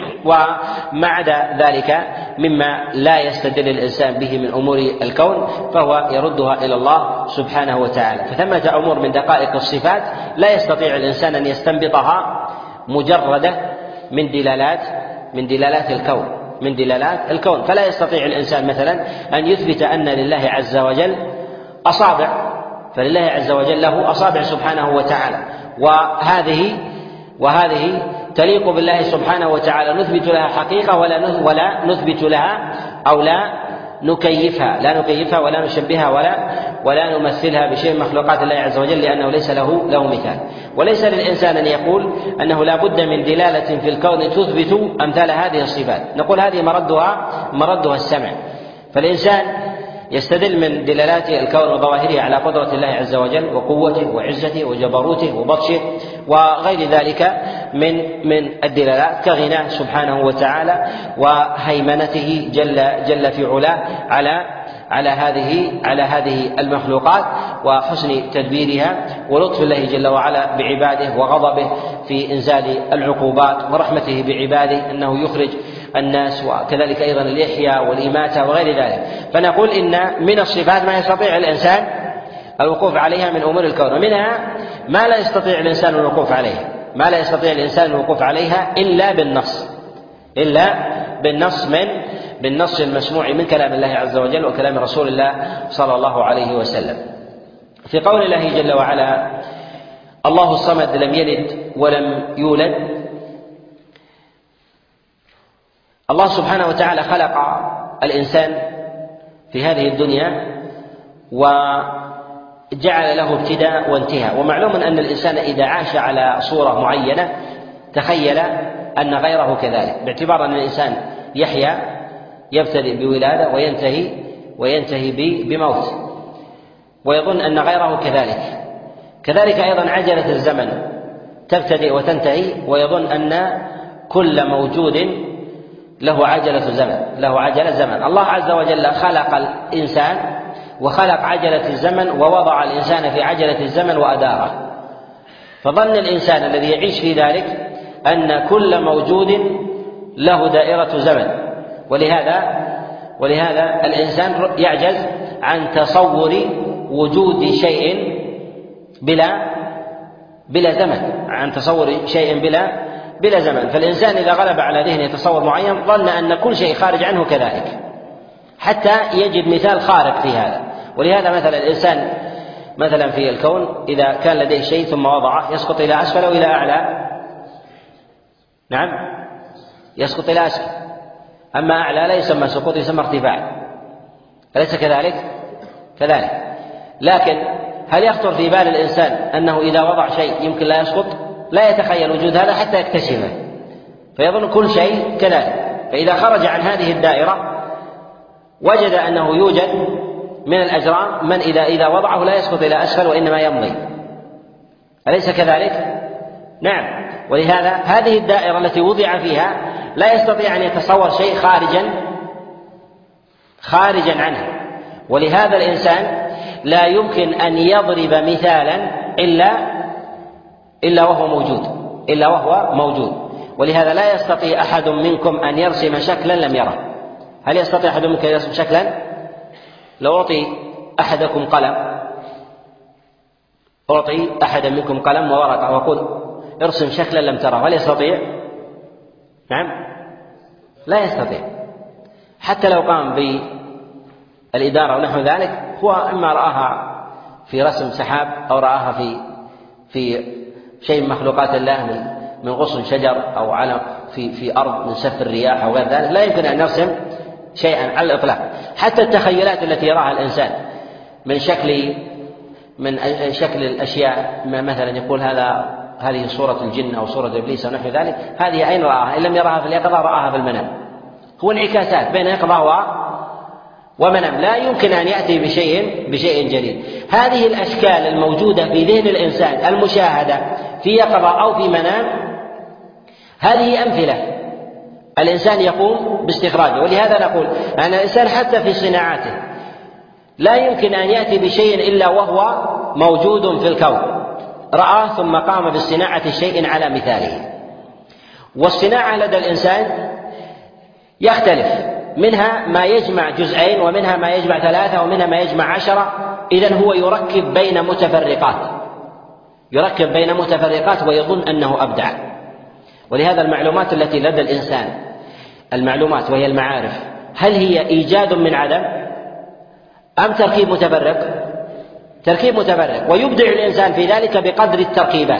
وما عدا ذلك مما لا يستدل الإنسان به من أمور الكون فهو يردها إلى الله سبحانه وتعالى. فثمة أمور من دقائق الصفات لا يستطيع الإنسان أن يستنبطها مجردة من دلالات من دلالات الكون من دلالات الكون فلا يستطيع الإنسان مثلا أن يثبت أن لله عز وجل أصابع، فلله عز وجل له أصابع سبحانه وتعالى، وهذه وهذه تليق بالله سبحانه وتعالى، نثبت لها حقيقة ولا ولا نثبت لها أو لا نكيفها لا نكيفها ولا نشبهها ولا ولا نمثلها بشيء من مخلوقات الله عز وجل، لأنه ليس له له مثال. وليس للإنسان أن يقول أنه لا بد من دلالة في الكون تثبت أمثال هذه الصفات، نقول هذه مردها مردها السمع. فالإنسان يستدل من دلالات الكون وظواهره على قدرة الله عز وجل وقوته وعزته وجبروته وبطشه وغير ذلك من من الدلالات كغناه سبحانه وتعالى وهيمنته جل جل في علاه على على هذه على هذه المخلوقات وحسن تدبيرها ولطف الله جل وعلا بعباده وغضبه في إنزال العقوبات ورحمته بعباده أنه يخرج الناس وكذلك أيضا الإحياء والإماتة وغير ذلك. فنقول إن من الصفات ما يستطيع الإنسان الوقوف عليها من أمور الكون، ومنها ما لا يستطيع الإنسان الوقوف عليها ما لا يستطيع الإنسان الوقوف عليها إلا بالنص إلا بالنص من بالنص المسموع من كلام الله عز وجل وكلام رسول الله صلى الله عليه وسلم. في قول الله جل وعلا الله الصمد لم يلد ولم يولد، الله سبحانه وتعالى خلق الإنسان في هذه الدنيا وجعل له ابتداء وانتهاء، ومعلوم أن الإنسان إذا عاش على صورة معينة تخيل أن غيره كذلك، باعتبار أن الإنسان يحيا يبتدئ بولادة وينتهي وينتهي بموت، ويظن أن غيره كذلك. كذلك أيضا عجلة الزمن تبتدئ وتنتهي، ويظن أن كل موجود له عجلة زمن له عجلة زمن. الله عز وجل خلق الإنسان وخلق عجلة الزمن ووضع الإنسان في عجلة الزمن وأداره، فظن الإنسان الذي يعيش في ذلك أن كل موجود له دائرة زمن، ولهذا ولهذا الإنسان يعجز عن تصور وجود شيء بلا بلا زمن عن تصور شيء بلا بلا زمن. فالإنسان إذا غلب على ذهنه يتصور معين ظن أن كل شيء خارج عنه كذلك، حتى يجد مثال خارق في هذا. ولهذا مثلا الإنسان مثلا في الكون إذا كان لديه شيء ثم وضعه يسقط إلى أسفل أو إلى أعلى؟ نعم، يسقط إلى أسفل. أما أعلى لا يسمى سقوط، يسمى ارتفاع، أليس كذلك؟ كذلك. لكن هل يخطر في بال الإنسان أنه إذا وضع شيء يمكن لا يسقط؟ لا يتخيل وجود هذا حتى يكتشفه، فيظن كل شيء كذلك. فإذا خرج عن هذه الدائرة وجد أنه يوجد من الأجرام من إذا إذا وضعه لا يسقط إلى أسفل وإنما يمضي، أليس كذلك؟ نعم. ولهذا هذه الدائرة التي وضع فيها لا يستطيع أن يتصور شيء خارجا خارجا عنه، ولهذا الإنسان لا يمكن أن يضرب مثالا إلا إلا وهو موجود إلا وهو موجود ولهذا لا يستطيع أحد منكم أن يرسم شكلا لم يره. هل يستطيع أحد منكم أن يرسم شكلا؟ لو أعطي أحدكم قلم أعطي أحدا منكم قلم وورقة وأقول ارسم شكلا لم تره، هل يستطيع؟ نعم، لا يستطيع. حتى لو قام بالإدارة ونحو ذلك، هو إما رآها في رسم سحاب أو رآها في في شيء من مخلوقات الله من من غصن شجر أو على في في أرض من سف الرياح أو غير ذلك، لا يمكن أن نرسم شيئا على الإطلاق. حتى التخيلات التي يراها الإنسان من شكل من شكل الأشياء، مثلا يقول هذا هذه صورة الجن أو صورة إبليس أو نحو ذلك، هذه أين رآها؟ إن لم يراها في اليقظة رآها في المنام. هو انعكاسات بين يقظة ومنام، لا يمكن أن يأتي بشيء بشيء جديد. هذه الأشكال الموجودة في ذهن الإنسان المشاهدة في يقظة أو في منام، هذه أمثلة الإنسان يقوم باستخراجه. ولهذا نقول أن الإنسان حتى في صناعاته لا يمكن أن يأتي بشيء إلا وهو موجود في الكون، رآه ثم قام بالصناعة شيء على مثاله. والصناعة لدى الإنسان يختلف، منها ما يجمع جزئين ومنها ما يجمع ثلاثة ومنها ما يجمع عشرة. إذن هو يركب بين متفرقات يركب بين متفرقات ويظن أنه أبدع. ولهذا المعلومات التي لدى الإنسان، المعلومات وهي المعارف، هل هي إيجاد من عدم أم تركيب متفرق؟ تركيب متفرق، ويبدع الإنسان في ذلك بقدر التركيبات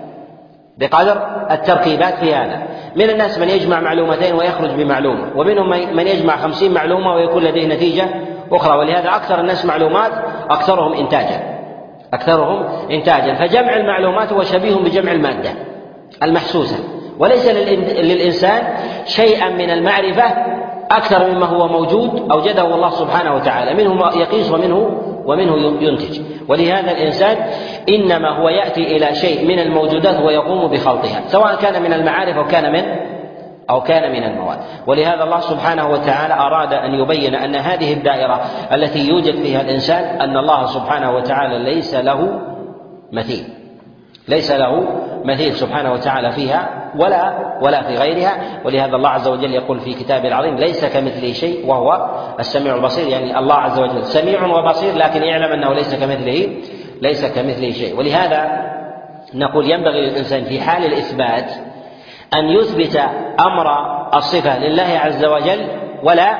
بقدر التركيبات في هذا. من الناس من يجمع معلومتين ويخرج بمعلومة، ومنهم من يجمع خمسين معلومة ويكون لديه نتيجة أخرى. ولهذا أكثر الناس معلومات أكثرهم إنتاجا أكثرهم إنتاجا فجمع المعلومات هو شبيه بجمع المادة المحسوسة، وليس للإنسان شيئا من المعرفة أكثر مما هو موجود أوجده الله سبحانه وتعالى، منه يقيس ومنه ومنه ينتج. ولهذا الإنسان إنما هو يأتي إلى شيء من الموجودات ويقوم بخلطها، سواء كان من المعارف أو كان من أو كان من المواد. ولهذا الله سبحانه وتعالى أراد أن يبين أن هذه الدائرة التي يوجد فيها الإنسان أن الله سبحانه وتعالى ليس له مثيل ليس له مثيل سبحانه وتعالى فيها ولا ولا في غيرها. ولهذا الله عز وجل يقول في كتابه العظيم ليس كمثله شيء وهو السميع البصير، يعني الله عز وجل سميع وبصير، لكن يعلم أنه ليس كمثله ليس كمثله شيء. ولهذا نقول ينبغي للإنسان في حال الإثبات أن يثبت أمر الصفة لله عز وجل ولا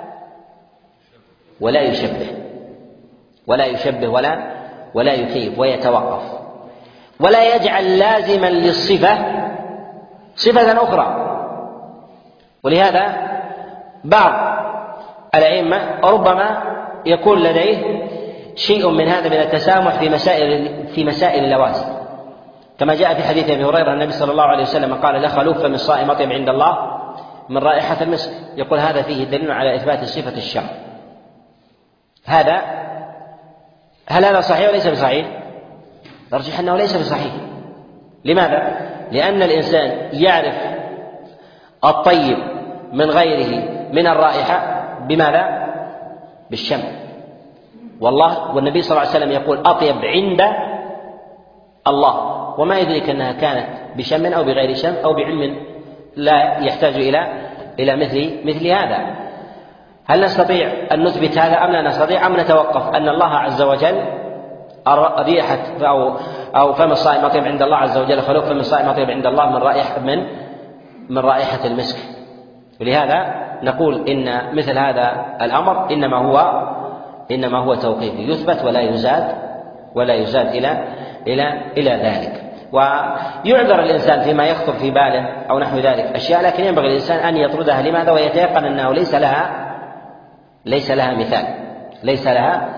ولا يشبه ولا يشبه ولا ولا يكيف ويتوقف، ولا يجعل لازما للصفة صفة أخرى. ولهذا بعض الأئمة ربما يكون لديه شيء من هذا من التسامح في مسائل في مسائل اللوازم، كما جاء في حديث أبي هريرة النبي صلى الله عليه وسلم قال: لا خلوف فم الصائم أطيب عند الله من رائحة المسك. يقول هذا فيه دليل على إثبات صفة الشم. هذا هل هذا صحيح وليس بصحيح؟ نرجح أنه ليس بصحيح. لماذا؟ لأن الإنسان يعرف الطيب من غيره من الرائحة بماذا؟ بالشم. والله والنبي صلى الله عليه وسلم يقول أطيب عند الله، وما يدرك أنها كانت بشم أو بغير شم أو بعلم لا يحتاج إلى إلى مثل مثل هذا. هل نستطيع أن نثبت هذا أم لا نستطيع، أم نتوقف أن الله عز وجل ريحة أو أو فم الصائم أطيب عند الله عز وجل خلوق فم الصائم أطيب عند الله من رائحة من من رائحة المسك؟ ولهذا نقول إن مثل هذا الأمر إنما هو إنما هو توقيفي، يثبت ولا يزاد ولا يزاد إلى إلى إلى ذلك. ويعذر الإنسان فيما يخطر في باله أو نحو ذلك أشياء، لكن ينبغي الإنسان أن يطردها. لماذا؟ ويتيقن أنه ليس لها ليس لها مثال ليس لها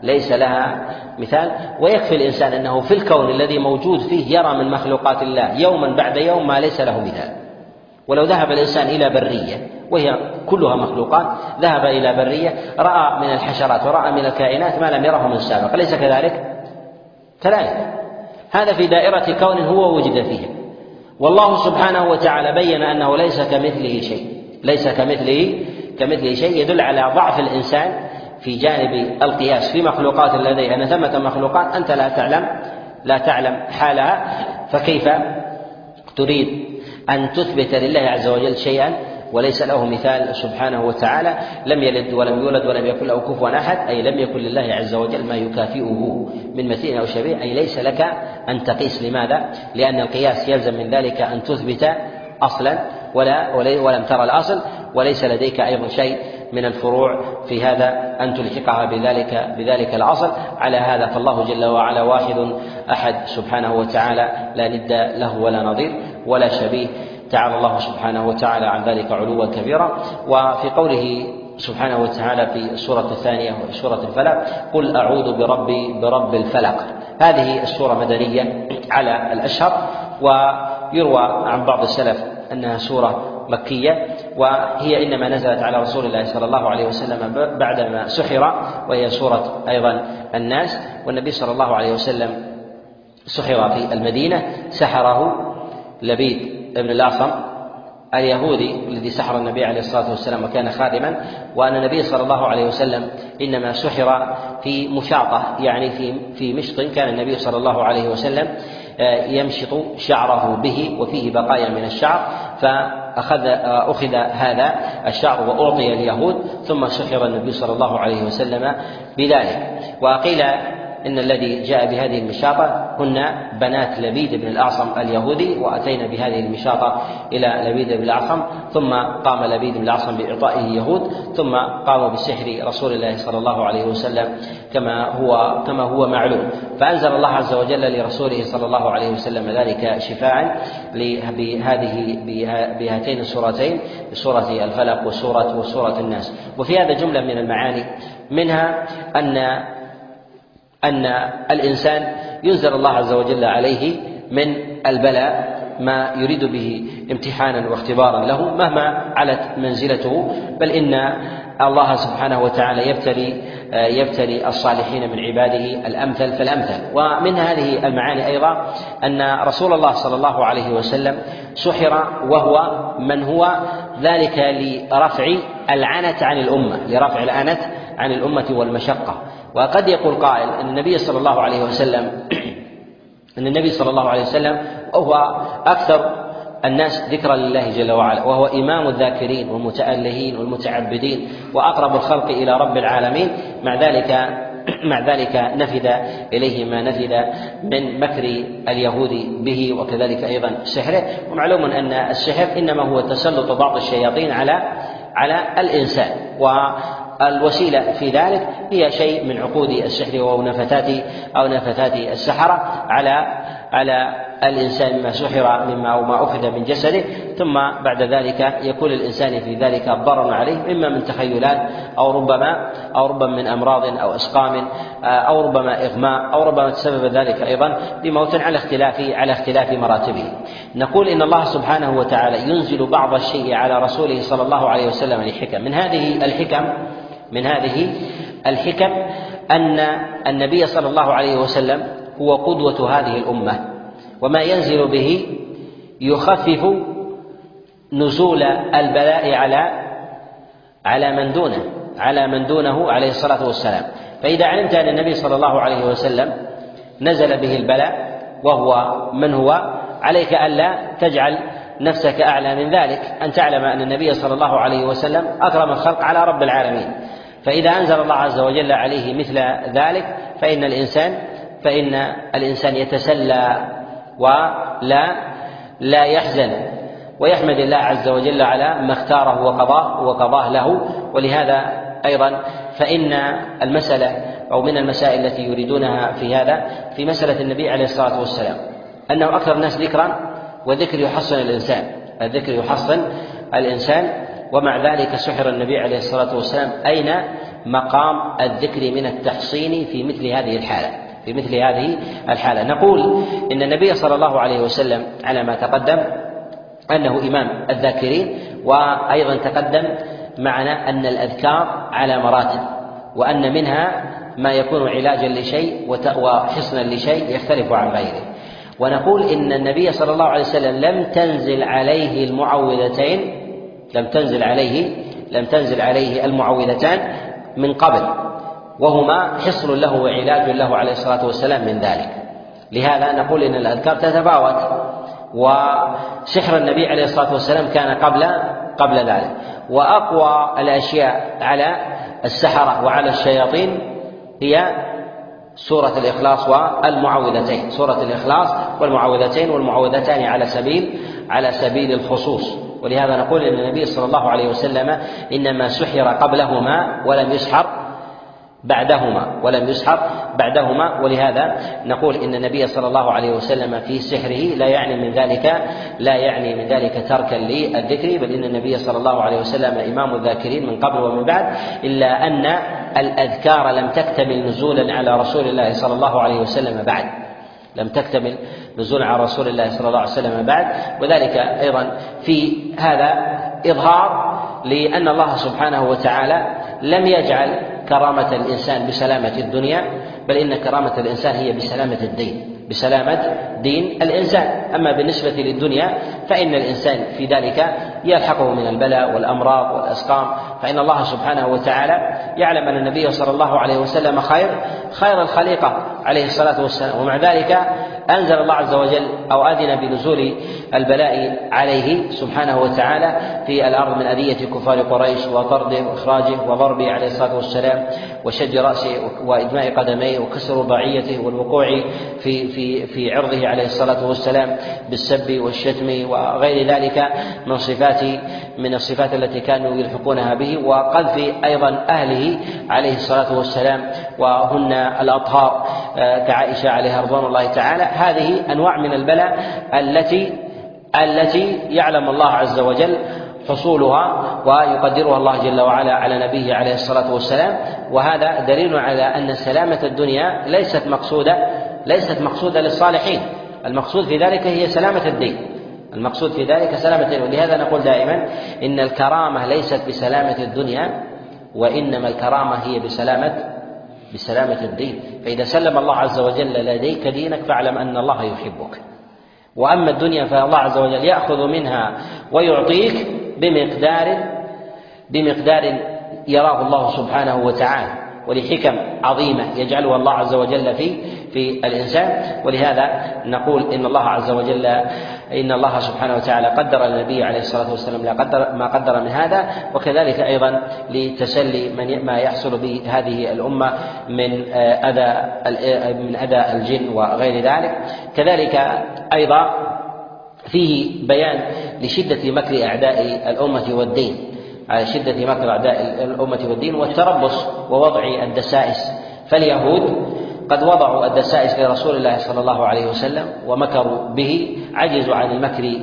ليس لها مثال. ويكفي الإنسان أنه في الكون الذي موجود فيه يرى من مخلوقات الله يوما بعد يوم ما ليس له مثال. ولو ذهب الإنسان إلى برية وهي كلها مخلوقات، ذهب إلى برية رأى من الحشرات ورأى من الكائنات ما لم يره من سابق، ليس كذلك؟ كذلك هذا في دائرة كون هو وجد فيها. والله سبحانه وتعالى بين أنه ليس كمثله شيء، ليس كمثله كمثله شيء، يدل على ضعف الإنسان في جانب القياس في مخلوقات لديه، أن ثمة مخلوقات أنت لا تعلم لا تعلم حالها، فكيف تريد أن تثبت لله عز وجل شيئا وليس له مثال سبحانه وتعالى؟ لم يلد ولم يولد ولم يكن له كفوا أحد، أي لم يكن لله عز وجل ما يكافئه من مثيل أو شبيه، أي ليس لك أن تقيس. لماذا؟ لأن القياس يلزم من ذلك أن تثبت أصلا ولا ولم ترى الأصل، وليس لديك أيضا شيء من الفروع في هذا أن تلحقها بذلك بذلك الأصل. على هذا فالله جل وعلا واحد أحد سبحانه وتعالى، لا ند له ولا نظير ولا شبيه، تعالى الله سبحانه وتعالى عن ذلك علوا كبيرا. وفي قوله سبحانه وتعالى في السورة الثانية وفي سورة الفلق: قل أعوذ برب برب الفلق، هذه السورة مدنية على الأشهر، ويروى عن بعض السلف أنها سورة مكية، وهي إنما نزلت على رسول الله صلى الله عليه وسلم بعدما سحر، وهي سورة أيضا الناس. والنبي صلى الله عليه وسلم سحر في المدينة، سحره لبيد ابن الأعصم اليهودي الذي سحر النبي عليه الصلاة والسلام وكان خادما، وأن النبي صلى الله عليه وسلم إنما سحر في مشاطة، يعني في في مشط كان النبي صلى الله عليه وسلم يمشط شعره به وفيه بقايا من الشعر، فأخذ أخذ هذا الشعر وأعطي اليهود، ثم سحر النبي صلى الله عليه وسلم بذلك. وقيل إن الذي جاء بهذه المشاطة هن بنات لبيد بن الأعصم اليهودي، وأتينا بهذه المشاطة إلى لبيد بن الأعصم، ثم قام لبيد بن الأعصم بإعطائه يهود، ثم قاموا بسحر رسول الله صلى الله عليه وسلم كما هو كما هو معلوم. فأنزل الله عز وجل لرسوله صلى الله عليه وسلم ذلك شفاعا بهذه بهاتين السورتين، بسورة الفلق وسورة وسورة الناس. وفي هذا جملة من المعاني، منها أن أن الإنسان ينزل الله عز وجل عليه من البلاء ما يريد به امتحانا واختبارا له مهما علت منزلته، بل إن الله سبحانه وتعالى يبتلي يبتلي الصالحين من عباده الأمثل فالأمثل. ومن هذه المعاني أيضا أن رسول الله صلى الله عليه وسلم سحر وهو من هو ذلك لرفع العنت عن الأمة لرفع العنت عن الأمة والمشقة. وقد يقول قائل أن النبي صلى الله عليه وسلم أن النبي صلى الله عليه وسلم هو أكثر الناس ذكرا لله جل وعلا، وهو إمام الذاكرين والمتألهين والمتعبدين وأقرب الخلق إلى رب العالمين، مع ذلك مع ذلك نفذ إليه ما نفذ من مكر اليهود به، وكذلك أيضا سحره. ومعلوم أن السحر إنما هو تسلط بعض الشياطين على على الإنسان، والوسيلة في ذلك هي شيء من عقود السحر أو نفثات أو نفثات السحرة على على الإنسان مما سحر مما أو ما أخذ من جسده، ثم بعد ذلك يكون الإنسان في ذلك ضرر عليه، إما من تخيلات أو ربما أو ربما من أمراض أو أسقام أو ربما إغماء أو ربما تسبب ذلك أيضا بموت على اختلاف على اختلاف مراتبه. نقول إن الله سبحانه وتعالى ينزل بعض الشيء على رسوله صلى الله عليه وسلم لحكم. من هذه الحكم من هذه الحكم أن النبي صلى الله عليه وسلم هو قدوة هذه الأمة، وما ينزل به يخفف نزول البلاء على على من دونه على من دونه عليه الصلاة والسلام. فإذا علمت أن النبي صلى الله عليه وسلم نزل به البلاء وهو من هو، عليك ألا تجعل نفسك أعلى من ذلك، أن تعلم أن النبي صلى الله عليه وسلم أكرم الخلق على رب العالمين. فإذا أنزل الله عز وجل عليه مثل ذلك فإن الإنسان فإن الإنسان يتسلى ولا لا يحزن، ويحمد الله عز وجل على ما اختاره وقضاه وقضاه له. ولهذا أيضا فإن المسألة أو من المسائل التي يريدونها في هذا في مسألة النبي عليه الصلاة والسلام أنه أكثر الناس ذكرا، والذكر يحصن الإنسان الذكر يحصن الإنسان ومع ذلك سحر النبي عليه الصلاة والسلام. أين مقام الذكر من التحصين في مثل هذه الحالة في مثل هذه الحالة نقول إن النبي صلى الله عليه وسلم على ما تقدم أنه إمام الذاكرين، وأيضا تقدم معنا أن الأذكار على مراتب، وأن منها ما يكون علاجا لشيء وحصنا لشيء يختلف عن غيره. ونقول إن النبي صلى الله عليه وسلم لم تنزل عليه المعوذتين لم تنزل عليه لم تنزل عليه المعوذتان من قبل، وهما حصن له وعلاج له عليه الصلاة والسلام من ذلك. لهذا نقول إن الأذكار تتفاوت، وسحر النبي عليه الصلاة والسلام كان قبل قبل ذلك. وأقوى الأشياء على السحرة وعلى الشياطين هي سورة الإخلاص والمعوذتين سورة الإخلاص والمعوذتين والمعوذتان على سبيل على سبيل الخصوص. ولهذا نقول إن النبي صلى الله عليه وسلم إنما سحر قبلهما ولم يسحر بعدهما ولم يسحر بعدهما ولهذا نقول إن النبي صلى الله عليه وسلم في سحره لا يعني من ذلك لا يعني من ذلك تركا للذكر، بل إن النبي صلى الله عليه وسلم إمام الذاكرين من قبل ومن بعد، إلا أن الأذكار لم تكتمل نزولا على رسول الله صلى الله عليه وسلم بعد لم تكتمل نزولا على رسول الله صلى الله عليه وسلم بعد. وذلك أيضا في هذا إظهار لأن الله سبحانه وتعالى لم يجعل كرامة الإنسان بسلامة الدنيا، بل إن كرامة الإنسان هي بسلامة الدين بسلامة دين الإنسان. أما بالنسبة للدنيا فإن الإنسان في ذلك يلحقه من البلاء والأمراض والأسقام، فإن الله سبحانه وتعالى يعلم أن النبي صلى الله عليه وسلم خير خير الخليقة عليه الصلاة والسلام، ومع ذلك أنزل الله عز وجل أو أذن بنزول البلاء عليه سبحانه وتعالى في الأرض من أذية كفار قريش وطرده وإخراجه وضربه عليه الصلاة والسلام وشد رأسه وإدماء قدميه وكسر ضعيته والوقوع في في في عرضه عليه الصلاة والسلام بالسب والشتم وغير ذلك من صفات من الصفات التي كانوا يلحقونها به، وقذف أيضا أهله عليه الصلاة والسلام وهن الأطهار كعائشة عليها رضوان الله تعالى. هذه أنواع من البلاء التي التي يعلم الله عز وجل حصولها ويقدرها الله جل وعلا على نبيه عليه الصلاة والسلام، وهذا دليل على أن سلامة الدنيا ليست مقصودة ليست مقصودة للصالحين، المقصود في ذلك هي سلامة الدين المقصود في ذلك سلامة الدين. ولهذا نقول دائما إن الكرامة ليست بسلامة الدنيا، وإنما الكرامة هي بسلامة بسلامة الدين. فإذا سلم الله عز وجل لديك دينك فاعلم أن الله يحبك. وأما الدنيا فالله عز وجل يأخذ منها ويعطيك بمقدار بمقدار يراه الله سبحانه وتعالى، ولحكم عظيمة يجعلها الله عز وجل في في الإنسان. ولهذا نقول إن الله عز وجل إن الله سبحانه وتعالى قدر النبي عليه الصلاة والسلام لا قدر ما قدر من هذا، وكذلك أيضا لتسلي من ما يحصل به هذه الأمة من أذى من أذى الجن وغير ذلك. كذلك أيضا فيه بيان لشدة مكر أعداء الأمة والدين على شدة مكر أعداء الأمة والدين والتربص ووضع الدسائس. فاليهود قد وضعوا الدسائس لرسول الله صلى الله عليه وسلم ومكروا به، عجزوا عن المكر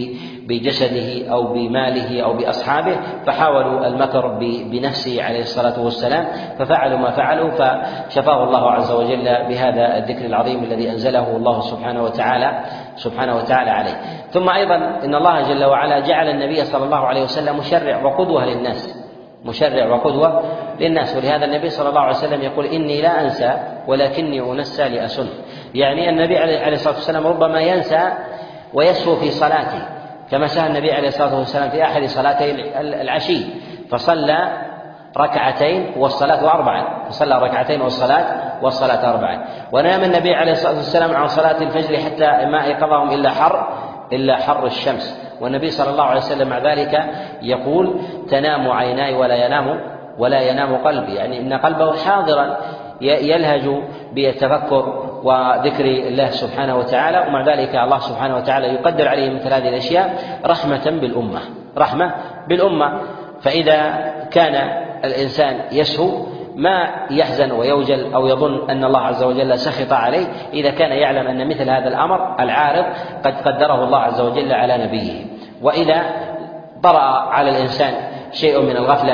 بجسده أو بماله أو بأصحابه، فحاولوا المكر بنفسه عليه الصلاة والسلام، ففعلوا ما فعلوا، فشفاه الله عز وجل بهذا الذكر العظيم الذي أنزله الله سبحانه وتعالى سبحانه وتعالى عليه. ثم أيضا إن الله جل وعلا جعل النبي صلى الله عليه وسلم مشرع وقدوة للناس مشرع وقدوة للناس. ولهذا النبي صلى الله عليه وسلم يقول إني لا أنسى ولكني أنسى لأسن، يعني النبي عليه الصلاة والسلام ربما ينسى ويسهو في صلاته، كما سهى النبي عليه الصلاة والسلام في أحد صلاتي العشي فصلى ركعتين والصلاة أربعا فصلى ركعتين والصلاة والصلاة أربعا ونام النبي عليه الصلاة والسلام عن صلاة الفجر حتى ما أيقظهم إلا حر إلا حر الشمس. والنبي صلى الله عليه وسلم مع ذلك يقول تنام عيناي ولا ينام ولا ينام قلبي، يعني إن قلبه حاضرا يلهج بالتفكر وذكر الله سبحانه وتعالى، ومع ذلك الله سبحانه وتعالى يقدر عليه مثل هذه الأشياء رحمة بالأمة رحمة بالأمة. فإذا كان الإنسان يسهو ما يحزن ويوجل أو يظن أن الله عز وجل سخط عليه، إذا كان يعلم أن مثل هذا الأمر العارض قد قدره الله عز وجل على نبيه. وإذا طرأ على الإنسان شيء من الغفلة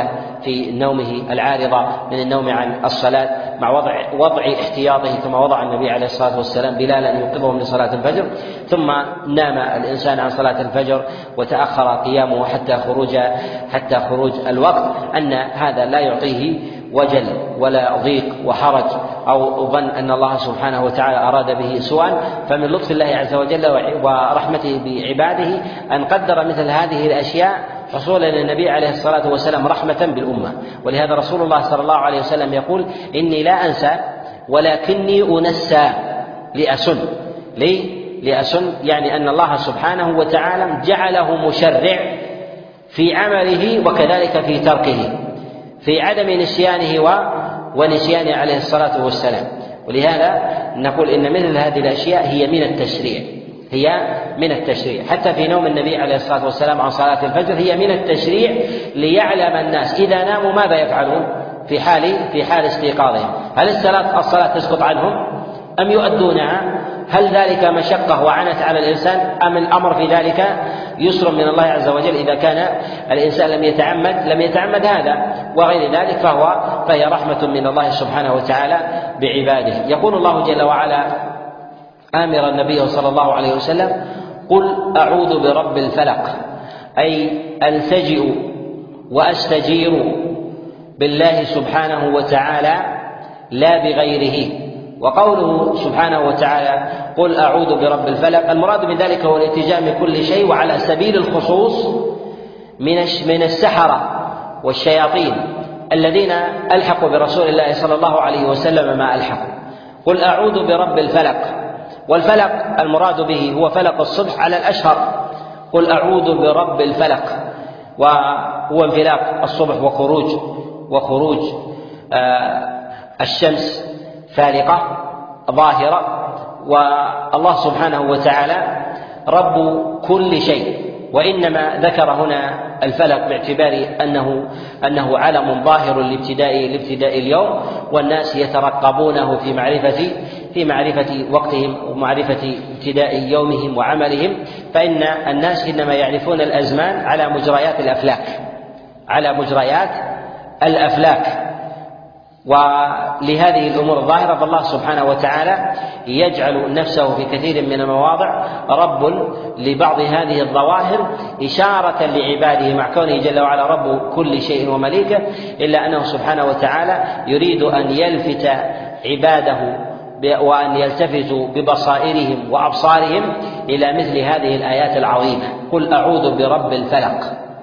في نومه العارضة من النوم عن الصلاة، مع وضع وضع احتياطه كما وضع النبي عليه الصلاة والسلام بلالا أن يوقظه لصلاة الفجر، ثم نام الإنسان عن صلاة الفجر وتأخر قيامه حتى خروج حتى خروج الوقت، أن هذا لا يعطيه وجل ولا ضيق وحرج أو ظن أن الله سبحانه وتعالى أراد به سوءا، فمن لطف الله عز وجل ورحمته بعباده أن قدر مثل هذه الأشياء حصولا للنبي عليه الصلاة والسلام رحمة بالأمة. ولهذا رسول الله صلى الله عليه وسلم يقول: إني لا أنسى ولكني أنسى لأسن. ليه؟ لأسن يعني أن الله سبحانه وتعالى جعله مشرع في عمله وكذلك في تركه، في عدم نسيانه ونسيانه عليه الصلاة والسلام. ولهذا نقول إن مثل هذه الأشياء هي من التشريع، هي من التشريع. حتى في نوم النبي عليه الصلاة والسلام عن صلاة الفجر هي من التشريع ليعلم الناس إذا ناموا ماذا يفعلون في حال في حال استيقاظهم، هل الصلاة الصلاة تسقط عنهم أم يؤدونها؟ هل ذلك مشقة وعنت على الإنسان أم الأمر في ذلك يسر من الله عز وجل إذا كان الإنسان لم يتعمد لم يتعمد هذا وغير ذلك، فهو فهي رحمة من الله سبحانه وتعالى بعباده. يقول الله جل وعلا آمرا النبي صلى الله عليه وسلم: قل أعوذ برب الفلق، أي ألتجئ وأستجير بالله سبحانه وتعالى لا بغيره. وقوله سبحانه وتعالى قل أعوذ برب الفلق، المراد من ذلك هو الالتجاء من كل شيء، وعلى سبيل الخصوص من السحرة والشياطين الذين ألحقوا برسول الله صلى الله عليه وسلم ما ألحقوا. قل أعوذ برب الفلق، والفلق المراد به هو فلق الصبح على الأشهر. قل أعوذ برب الفلق، وهو انفلاق الصبح وخروج وخروج آه الشمس فالقة ظاهرة. والله سبحانه وتعالى رب كل شيء، وإنما ذكر هنا الفلق باعتبار أنه أنه علم ظاهر لابتداء لابتداء اليوم، والناس يترقبونه في معرفة في معرفة وقتهم ومعرفة ابتداء يومهم وعملهم، فإن الناس إنما يعرفون الأزمان على مجريات الأفلاك على مجريات الأفلاك ولهذه الأمور الظاهرة فالله سبحانه وتعالى يجعل نفسه في كثير من المواضع رب لبعض هذه الظواهر إشارة لعباده، مع كونه جل وعلا رب كل شيء ومليكه، إلا أنه سبحانه وتعالى يريد أن يلفت عباده وأن يلتفتوا ببصائرهم وأبصارهم إلى مثل هذه الآيات العظيمة. قل أعوذ برب الفلق.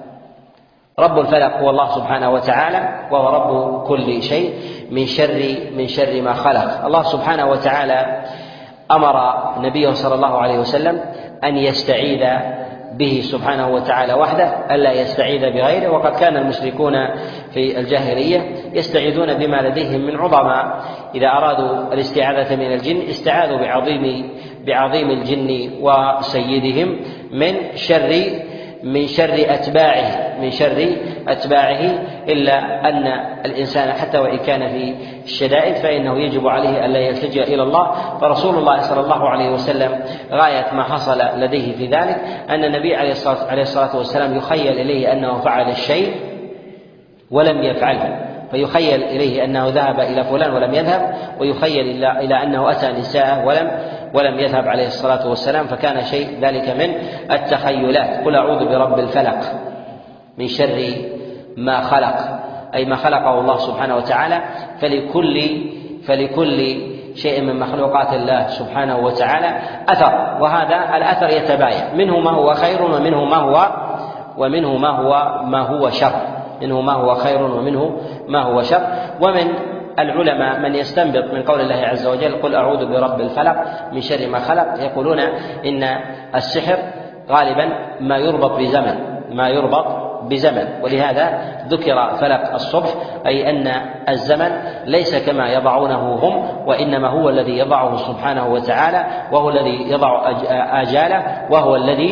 رب الفلق هو الله سبحانه وتعالى، وهو رب كل شيء من شر من شر ما خلق. الله سبحانه وتعالى أمر نبيه صلى الله عليه وسلم أن يستعيذ به سبحانه وتعالى وحده، ألا يستعيذ بغيره. وقد كان المشركون في الجاهلية يستعيذون بما لديهم من عظماء، إذا أرادوا الاستعاذة من الجن استعاذوا بعظيم بعظيم الجن وسيدهم من شر من شر أتباعه من شر أتباعه إلا أن الإنسان حتى وإن كان في الشدائد فإنه يجب عليه ألا يلتجئ إلى الله. فرسول الله صلى الله عليه وسلم غاية ما حصل لديه في ذلك أن النبي عليه الصلاة والسلام يخيل إليه أنه فعل الشيء ولم يفعله، فيخيل إليه أنه ذهب إلى فلان ولم يذهب، ويخيل إلى أنه أتى نساءه ولم ولم يذهب عليه الصلاة والسلام، فكان شيء ذلك من التخيلات. قل أعوذ برب الفلق من شر ما خلق، أي ما خلقه الله سبحانه وتعالى، فلكل فلكل شيء من مخلوقات الله سبحانه وتعالى أثر، وهذا الأثر يتباين، منه ما هو خير ومنه ما هو ومنه ما هو ما هو شر منه ما هو خير ومنه ما هو شر. ومن العلماء من يستنبط من قول الله عز وجل قل أعوذ برب الفلق من شر ما خلق، يقولون إن السحر غالبا ما يربط بزمن ما يربط بزمن ولهذا ذكر فلق الصبح، أي أن الزمن ليس كما يضعونه هم، وإنما هو الذي يضعه سبحانه وتعالى، وهو الذي يضع آجاله، وهو الذي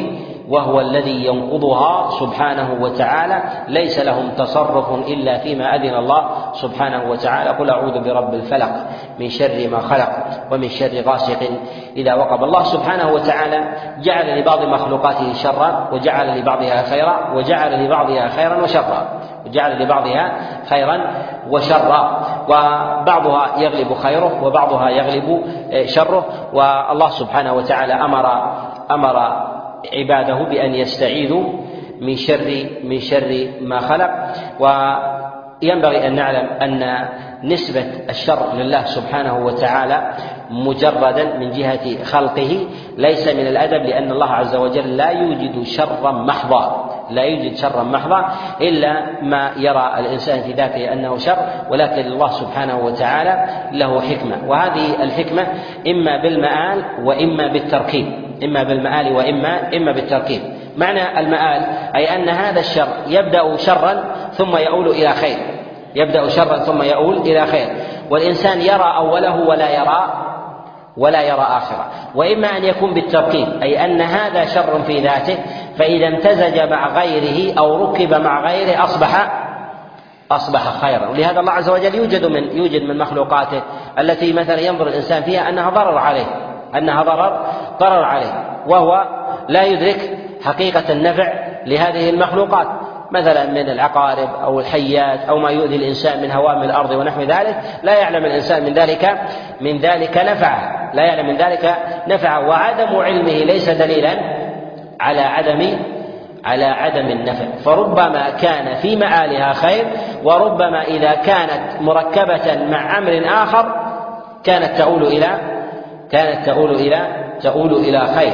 وهو الذي ينقضها سبحانه وتعالى، ليس لهم تصرف إلا فيما أذن الله سبحانه وتعالى. قل أعوذ برب الفلق من شر ما خلق ومن شر غاسق إذا وقب. الله سبحانه وتعالى جعل لبعض مخلوقاته شرا وجعل لبعضها خيرا، وجعل لبعضها خيرا وشرا، وجعل لبعضها خيرا وشرا، وبعضها يغلب خيره وبعضها يغلب شره. والله سبحانه وتعالى أمر أمر عباده بأن يستعيذوا من شر من شر ما خلق. وينبغي أن نعلم أن نسبة الشر لله سبحانه وتعالى مجردا من جهة خلقه ليس من الأدب، لأن الله عز وجل لا يوجد شرا محضا، لا يوجد شرا محضا إلا ما يرى الإنسان في ذاته أنه شر، ولكن الله سبحانه وتعالى له حكمة، وهذه الحكمة إما بالمآل وإما بالتركيب، إما بالمآل وإما إما بالتركيب. معنى المآل أي أن هذا الشر يبدأ شرا ثم يؤول إلى خير، يبدأ شرا ثم يؤول إلى خير، والإنسان يرى أوله ولا يرى ولا يرى آخره. وإما أن يكون بالتركيب، أي أن هذا شر في ذاته، فإذا امتزج مع غيره أو ركب مع غيره أصبح أصبح خيرا. ولهذا الله عز وجل يوجد من يوجد من مخلوقاته التي مثلا ينظر الإنسان فيها أنها ضرر عليه، أنها ضرر ضرر عليه، وهو لا يدرك حقيقة النفع لهذه المخلوقات، مثلا من العقارب أو الحيات أو ما يؤذي الإنسان من هوام الأرض ونحو ذلك، لا يعلم الإنسان من ذلك من ذلك نفعه، لا يعلم من ذلك نفعه، وعدم علمه ليس دليلا على عدم على عدم النفع. فربما كان في مآلها خير، وربما إذا كانت مركبة مع أمر آخر كانت تؤول إلى كانت تؤول إلى تؤول إلى خير.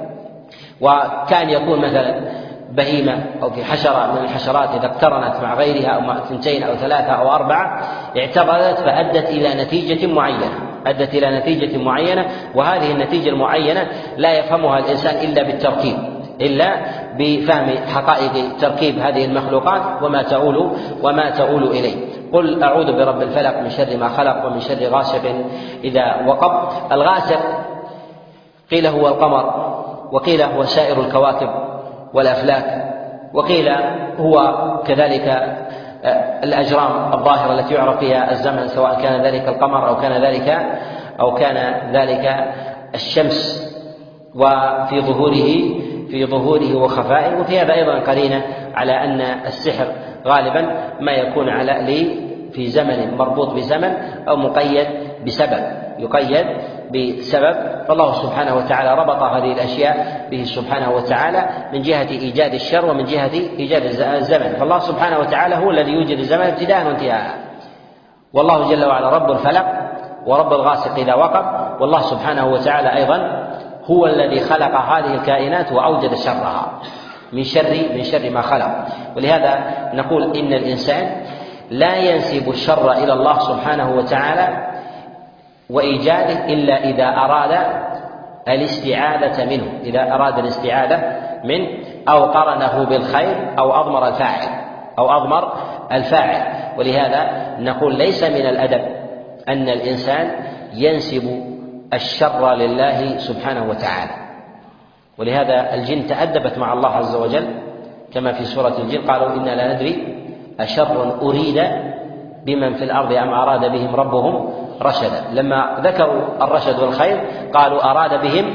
وكان يكون مثلا بهيمة أو في حشرة من الحشرات إذا اقترنت مع غيرها أو مع اثنتين أو ثلاثة أو أربعة اعترضت فأدت إلى نتيجة معينة أدت إلى نتيجة معينة وهذه النتيجة المعينة لا يفهمها الإنسان إلا بالتركيب، إلا بفهم حقائق تركيب هذه المخلوقات وما تؤول وما تؤول إليه. قل أعوذ برب الفلق من شر ما خلق ومن شر غاسق إذا وقب. الغاسق قيل هو القمر، وقيل هو سائر الكواكب والأفلاك، وقيل هو كذلك الأجرام الظاهرة التي يعرف فيها الزمن، سواء كان ذلك القمر أو كان ذلك أو كان ذلك الشمس، وفي ظهوره في ظهوره وخفائه. وفي هذا أيضا قرينة على أن السحر غالبا ما يكون على لي في زمن مربوط بزمن أو مقيد بسبب يقيد بسبب، فالله سبحانه وتعالى ربط هذه الأشياء به سبحانه وتعالى من جهة إيجاد الشر ومن جهة إيجاد الزمن. فالله سبحانه وتعالى هو الذي يوجد الزمن ابتداء وانتهاء، والله جل وعلا رب الفلق ورب الغاسق إذا وقب. والله سبحانه وتعالى أيضا هو الذي خلق هذه الكائنات وأوجد شرها من شر من شر ما خلق. ولهذا نقول إن الإنسان لا ينسب الشر إلى الله سبحانه وتعالى وإيجاده إلا إذا أراد الاستعاذة منه، إذا أراد الاستعاذة منه أو قرنه بالخير أو أضمر الفاعل أو أضمر الفاعل. ولهذا نقول ليس من الأدب أن الإنسان ينسب الشر لله سبحانه وتعالى. ولهذا الجن تأدبت مع الله عز وجل كما في سورة الجن، قالوا إنا لا ندري أشر أريد بمن في الأرض أم أراد بهم ربهم رشدا. لما ذكروا الرشد والخير قالوا أراد بهم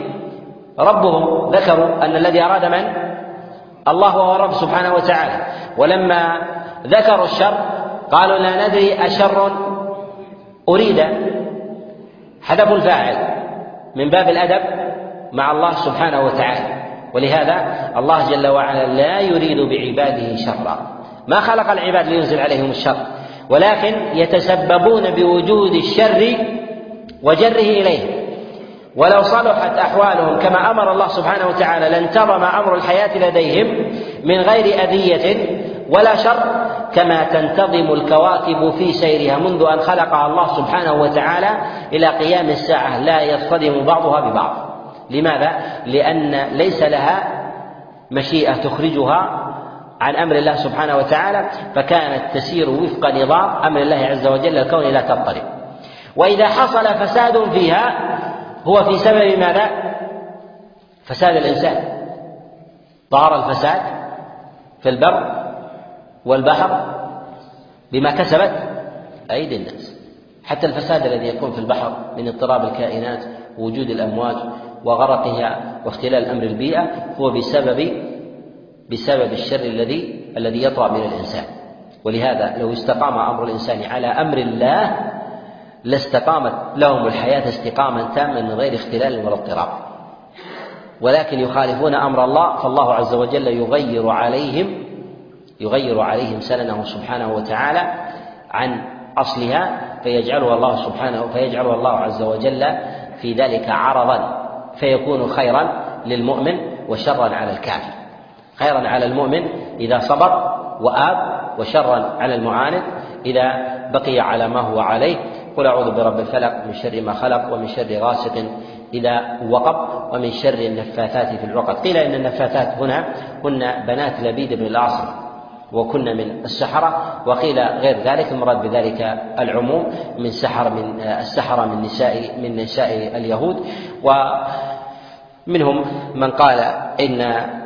ربهم، ذكروا أن الذي أراد من؟ الله هو الرب سبحانه وتعالى. ولما ذكروا الشر قالوا لا ندري أشر أريد، حذفوا الفاعل من باب الأدب مع الله سبحانه وتعالى. ولهذا الله جل وعلا لا يريد بعباده شرا، ما خلق العباد لينزل عليهم الشر، ولكن يتسببون بوجود الشر وجره إليه. ولو صلحت أحوالهم كما أمر الله سبحانه وتعالى لانتظم أمر الحياة لديهم من غير أذية ولا شر، كما تنتظم الكواكب في سيرها منذ أن خلقها الله سبحانه وتعالى إلى قيام الساعة، لا يصطدم بعضها ببعض. لماذا؟ لأن ليس لها مشيئة تخرجها عن أمر الله سبحانه وتعالى، فكانت تسير وفق نظام أمر الله عز وجل الكون لا تضطرب. وإذا حصل فساد فيها هو في سبب ماذا؟ فساد الإنسان. ظهر الفساد في البر والبحر بما كسبت أيدي الناس. حتى الفساد الذي يكون في البحر من اضطراب الكائنات ووجود الأمواج وغرقها واختلال أمر البيئة هو بسبب بسبب الشر الذي الذي يطرأ من الإنسان. ولهذا لو استقام أمر الإنسان على أمر الله لاستقامت لهم الحياة استقاما تاما من غير اختلال ولا اضطراب، ولكن يخالفون أمر الله فالله عز وجل يغير عليهم يغير عليهم سننه سبحانه وتعالى عن أصلها، فيجعلها الله سبحانه فيجعلها الله عز وجل في ذلك عرضا فيكون خيرا للمؤمن وشرا على الكافر. خيرا على المؤمن إذا صبر وآب، وشرا على المعاند إذا بقي على ما هو عليه. قل أعوذ برب الفلق من شر ما خلق ومن شر غاسق إذا وقب ومن شر النفاثات في العقد. قيل إن النفاثات هنا هن بنات لبيد بن الأعصم وكن من السحرة، وقيل غير ذلك، المراد بذلك العموم من سحر من السحرة من نساء من نساء اليهود. ومنهم من قال إن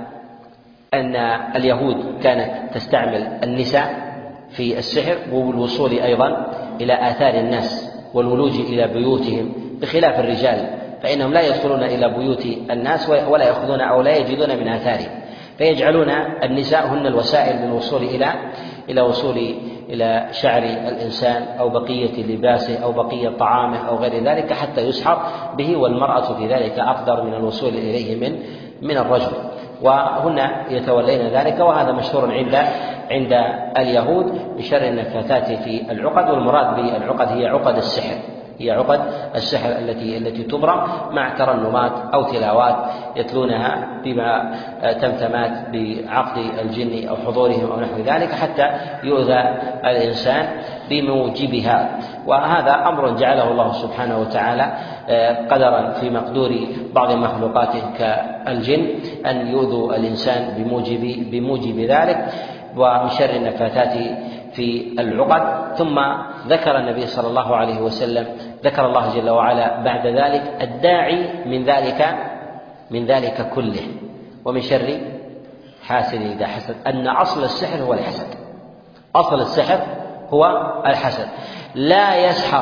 أن اليهود كانت تستعمل النساء في السحر والوصول أيضا إلى آثار الناس والولوج إلى بيوتهم، بخلاف الرجال فإنهم لا يدخلون إلى بيوت الناس ولا يأخذون أو لا يجدون من آثارهم، فيجعلون النساء هن الوسائل للوصول إلى إلى وصول إلى شعر الإنسان أو بقية لباسه أو بقية طعامه أو غير ذلك حتى يسحر به، والمرأة في ذلك أقدر من الوصول إليه من من الرجل، وهن يتولين ذلك. وهذا مشهور عند عند اليهود بشر النفاثات في العقد، والمراد بالعقد هي عقد السحر هي عقد السحر التي التي تبرم مع ترنمات أو تلاوات يتلونها بما تمتمات بعقد الجن أو حضورهم أو نحو ذلك حتى يؤذى الإنسان بموجبها. وهذا أمر جعله الله سبحانه وتعالى قدرا في مقدور بعض مخلوقاته كالجن أن يؤذوا الإنسان بموجب بموجب ذلك ومن شر النفاثات في العقد. ثم ذكر النبي صلى الله عليه وسلم ذكر الله جل وعلا بعد ذلك الداعي من ذلك من ذلك كله ومن شر حاسد إذا حسد، أن أصل السحر هو الحسد. أصل السحر هو الحسد. لا يسحر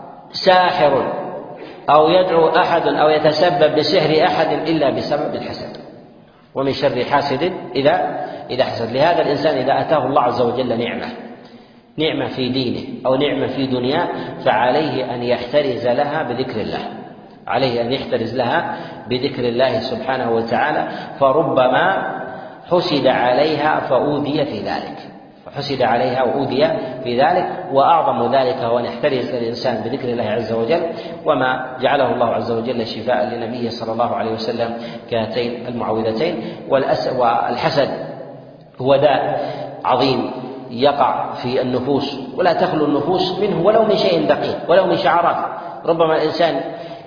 ساحر أو يدعو أحد أو يتسبب بسحر أحد إلا بسبب الحسد، ومن شر حاسد إذا إذا حسد. لهذا الإنسان إذا أتاه الله عز وجل نعمة نعمة في دينه أو نعمة في دنياه فعليه أن يحترز لها بذكر الله عليه أن يحترز لها بذكر الله سبحانه وتعالى، فربما حسد عليها فأوذي في ذلك حسد عليها وأوذي في ذلك. وأعظم ذلك هو أن يحترز الإنسان بذكر الله عز وجل، وما جعله الله عز وجل شفاء لنبيه صلى الله عليه وسلم كهاتين المعوذتين. والحسد هو داء عظيم يقع في النفوس ولا تخلو النفوس منه ولو من شيء دقيق ولو من شعرات. ربما الإنسان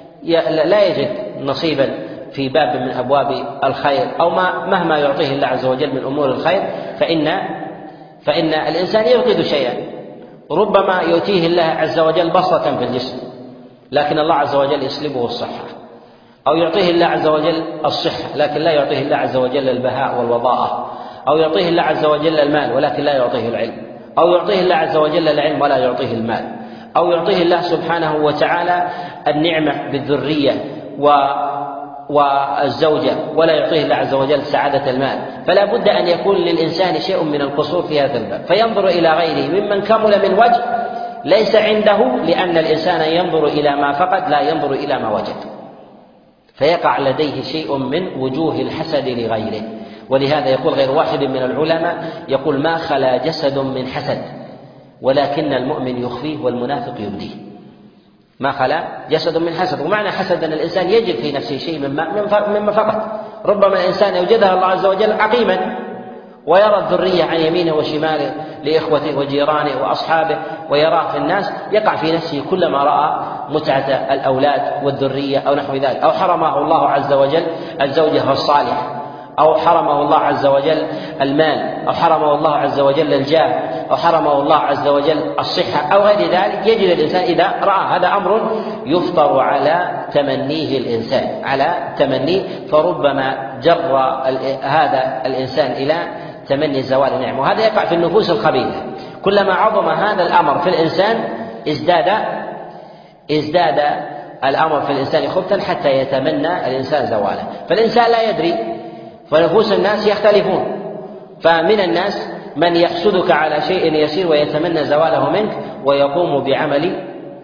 لا يجد نصيبا في باب من أبواب الخير أو ما مهما يعطيه الله عز وجل من أمور الخير فإن فإن الإنسان يفقد شيئا. ربما يؤتيه الله عز وجل بسطة في الجسم لكن الله عز وجل يسلبه الصحة، أو يعطيه الله عز وجل الصحة لكن لا يعطيه الله عز وجل البهاء والوضاءة، أو يعطيه الله عز وجل المال ولكن لا يعطيه العلم، أو يعطيه الله عز وجل العلم ولا يعطيه المال، أو يعطيه الله سبحانه وتعالى النعمة بالذرية و والزوجة ولا يعطيه الله عز وجل سعادة المال. فلا بد أن يكون للإنسان شيء من القصور في هذا الباب، فينظر إلى غيره ممن كمل من وجه ليس عنده، لأن الإنسان ينظر إلى ما فقد لا ينظر إلى ما وجد، فيقع لديه شيء من وجوه الحسد لغيره. ولهذا يقول غير واحد من العلماء يقول ما خلا جسد من حسد ولكن المؤمن يخفيه والمنافق يبديه. ما خلا جسد من حسد، ومعنى حسد أن الإنسان يجد في نفسه شيء مما, مما فقط. ربما الإنسان يوجدها الله عز وجل عقيما ويرى الذرية عن يمينه وشماله لإخوته وجيرانه وأصحابه ويراه في الناس، يقع في نفسه كلما رأى متعة الأولاد والذرية أو نحو ذلك، أو حرمه الله عز وجل الزوجة الصالحة، أو حرمه الله عز وجل المال، أو حرمه الله عز وجل الجاه، أو حرمه الله عز وجل الصحة أو غير ذلك، يجد الإنسان إذا رأى هذا أمر يفطر على تمنيه الإنسان على تمنيه فربما جر هذا الإنسان إلى تمني زوال النعمة، وهذا يقع في النفوس الخبيثة. كلما عظم هذا الأمر في الإنسان ازداد ازداد الأمر في الإنسان خبثا حتى يتمنى الإنسان زواله. فالإنسان لا يدري، فنفوس الناس يختلفون، فمن الناس من يحسدك على شيء يسير ويتمنى زواله منك ويقوم بعمل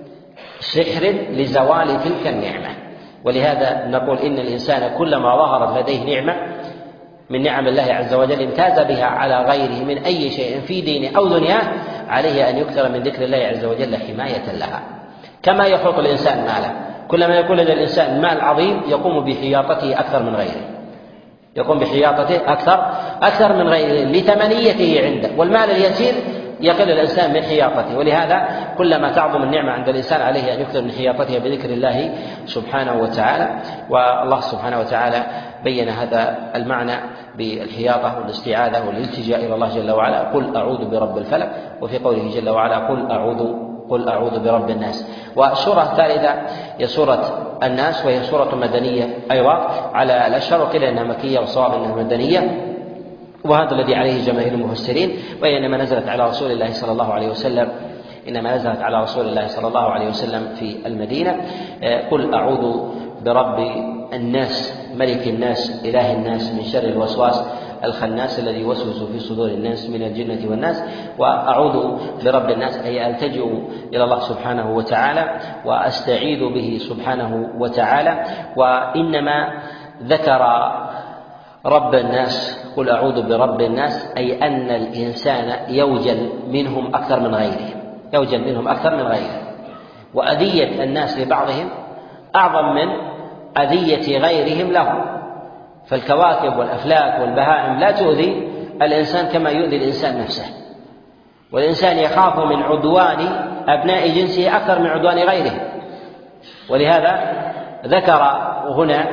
سحر لزوال تلك النعمة. ولهذا نقول إن الإنسان كلما ظهرت لديه نعمة من نعم الله عز وجل امتاز بها على غيره من أي شيء في دينه أو دنياه، عليه أن يكثر من ذكر الله عز وجل حماية لها. كما يحوط الإنسان ماله، كلما يكون لدى الإنسان مال عظيم يقوم بحياطته أكثر من غيره، يقوم بحياطته أكثر أكثر من غيره لثمنيته عنده، والمال اليسير يقل الإنسان من حياطته. ولهذا كلما تعظم النعمة عند الإنسان عليه أن يكثر من حياطته بذكر الله سبحانه وتعالى. والله سبحانه وتعالى بين هذا المعنى بالحياطة والاستعاذة والالتجاء إلى الله جل وعلا: قل أعوذ برب الفلق، وفي قوله جل وعلا: قل أعوذ قل أعوذ برب الناس. والسورة الثالثة هي سورة الناس، وهي سورة مدنية أيضا على الأشهر، وقيل أنها مكية والصواب أنها مدنية، وهذا الذي عليه جماهير المفسرين. وإنما نزلت على رسول الله صلى الله عليه وسلم إنما نزلت على رسول الله صلى الله عليه وسلم في المدينة. قل أعوذ برب الناس ملك الناس إله الناس من شر الوسواس الخناس الذي يوسوس في صدور الناس من الجنة والناس. وأعوذ برب الناس أي ألتجئ إلى الله سبحانه وتعالى وأستعيذ به سبحانه وتعالى. وإنما ذكر رب الناس قل أعوذ برب الناس أي أن الإنسان يوجل منهم أكثر من غيره يوجل منهم أكثر من غيره وأذية الناس لبعضهم أعظم من أذية غيرهم لهم. فالكواكب والأفلاك والبهائم لا تؤذي الإنسان كما يؤذي الإنسان نفسه، والإنسان يخاف من عدوان أبناء جنسه أكثر من عدوان غيره. ولهذا ذكر هنا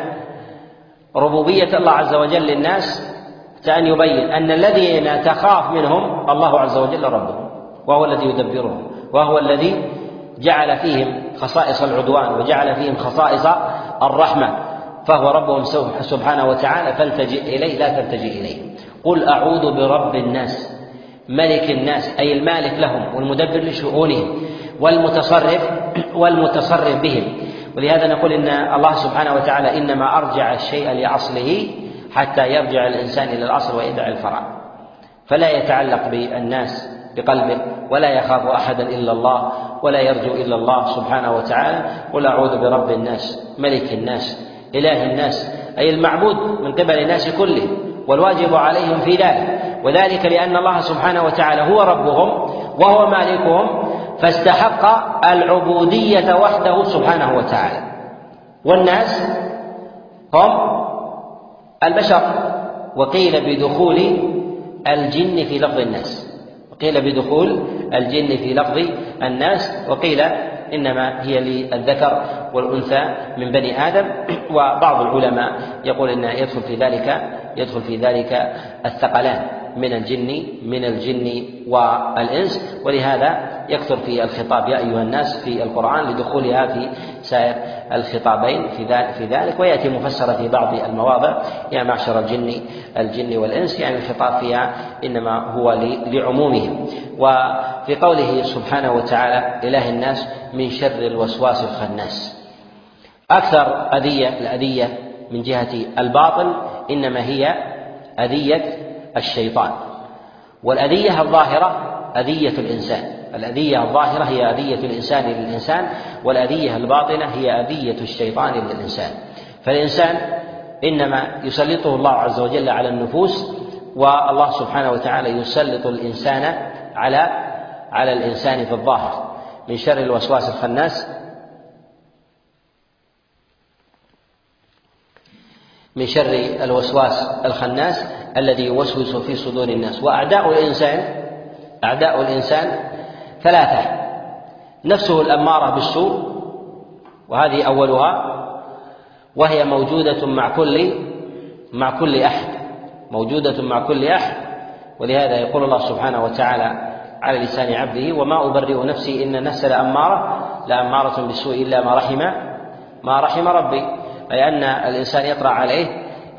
ربوبية الله عز وجل للناس كأن يبين أن الذين تخاف منهم الله عز وجل ربهم، وهو الذي يدبرهم، وهو الذي جعل فيهم خصائص العدوان وجعل فيهم خصائص الرحمة، فهو ربهم سبحانه وتعالى، فالتجئ إليه لا تلتجئ إليه. قل أعوذ برب الناس ملك الناس أي المالك لهم والمدبر لشؤونهم والمتصرف والمتصرف بهم. ولهذا نقول إن الله سبحانه وتعالى إنما أرجع الشيء لأصله حتى يرجع الإنسان إلى الأصل ويدع الفرع، فلا يتعلق بالناس بقلبه ولا يخاف أحدا إلا الله ولا يرجو إلا الله سبحانه وتعالى. قل أعوذ برب الناس ملك الناس إله الناس أي المعبود من قبل الناس كله والواجب عليهم في ذلك، وذلك لأن الله سبحانه وتعالى هو ربهم وهو مالكهم، فاستحق العبودية وحده سبحانه وتعالى. والناس هم البشر، وقيل بدخول الجن في لفظ الناس وقيل بدخول الجن في لفظ الناس وقيل إنما هي للذكر والأنثى من بني آدم. وبعض العلماء يقول إن يدخل في ذلك يدخل في ذلك الثقلان من الجن من الجن والإنس، ولهذا يكثر في الخطاب يا أيها الناس في القرآن لدخولها في سائر الخطابين في ذلك، ويأتي مفسرة في بعض المواضع يا معشر الجن الجن والإنس، يعني الخطاب فيها إنما هو لعمومهم. وفي قوله سبحانه وتعالى إله الناس من شر الوسواس الخناس، أكثر أذية الأذية من جهة الباطل إنما هي أذية الشيطان، والأذية الظاهرة أذية الإنسان. الأذية الظاهرة هي أذية الإنسان للإنسان، والأذية الباطنة هي أذية الشيطان للإنسان. فالإنسان إنما يسلطه الله عز وجل على النفوس، والله سبحانه وتعالى يسلط الإنسان على على الإنسان في الظاهر من شر الوسواس الخناس من شر الوسواس الخناس الذي يوسوس في صدور الناس. وأعداء الإنسان أعداء الإنسان ثلاثة: نفسه الأمارة بالسوء، وهذه أولها، وهي موجودة مع كل مع كل أحد موجودة مع كل أحد ولهذا يقول الله سبحانه وتعالى على لسان عبده: وما أبرئ نفسي إن النفس لأمارة لأمارة بالسوء إلا ما رحم ما رحم ربي. أي أن الإنسان يطرأ عليه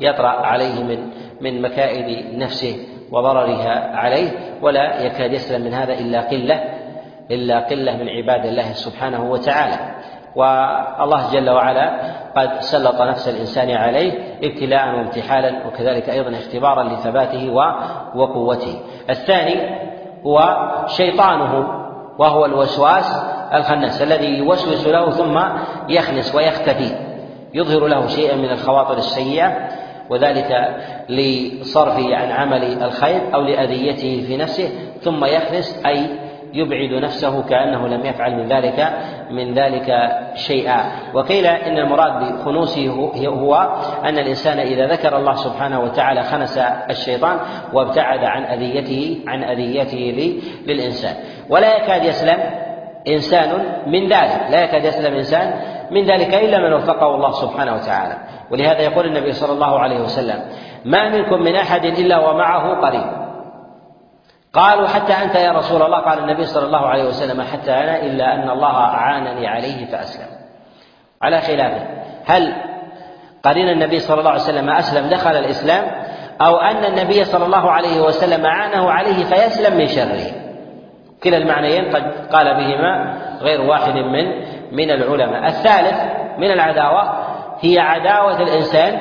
يطرأ عليه من من مكائد نفسه وضررها عليه، ولا يكاد يسلم من هذا إلا قلة إلا قلة من عباد الله سبحانه وتعالى. والله جل وعلا قد سلط نفس الإنسان عليه ابتلاء وامتحانا، وكذلك أيضا اختبارا لثباته وقوته. الثاني هو شيطانه، وهو الوسواس الخناس الذي يوسوس له ثم يخنس ويختفي، يظهر له شيئا من الخواطر السيئة، وذلك لصرفه عن عمل الخير أو لأذيته في نفسه، ثم يخنس أي يبعد نفسه كأنه لم يفعل من ذلك من ذلك شيئا. وقيل إن المراد بخنوسه هو أن الإنسان إذا ذكر الله سبحانه وتعالى خنس الشيطان وابتعد عن أذيته عن أذيته للإنسان. ولا يكاد يسلم إنسان من ذلك لا يكاد يسلم إنسان من ذلك إلا من وفقه الله سبحانه وتعالى. ولهذا يقول النبي صلى الله عليه وسلم: ما منكم من أحد إلا ومعه قرين. قالوا: حتى أنت يا رسول الله؟ قال النبي صلى الله عليه وسلم: حتى أنا، إلا أن الله أعانني عليه فأسلم. على خلافه، هل قرين النبي صلى الله عليه وسلم أسلم دخل الإسلام، أو أن النبي صلى الله عليه وسلم أعانه عليه فيسلم من شره؟ كلا المعنيين قد قال بهما غير واحد من من العلماء. الثالث من العداوة هي عداوة الإنسان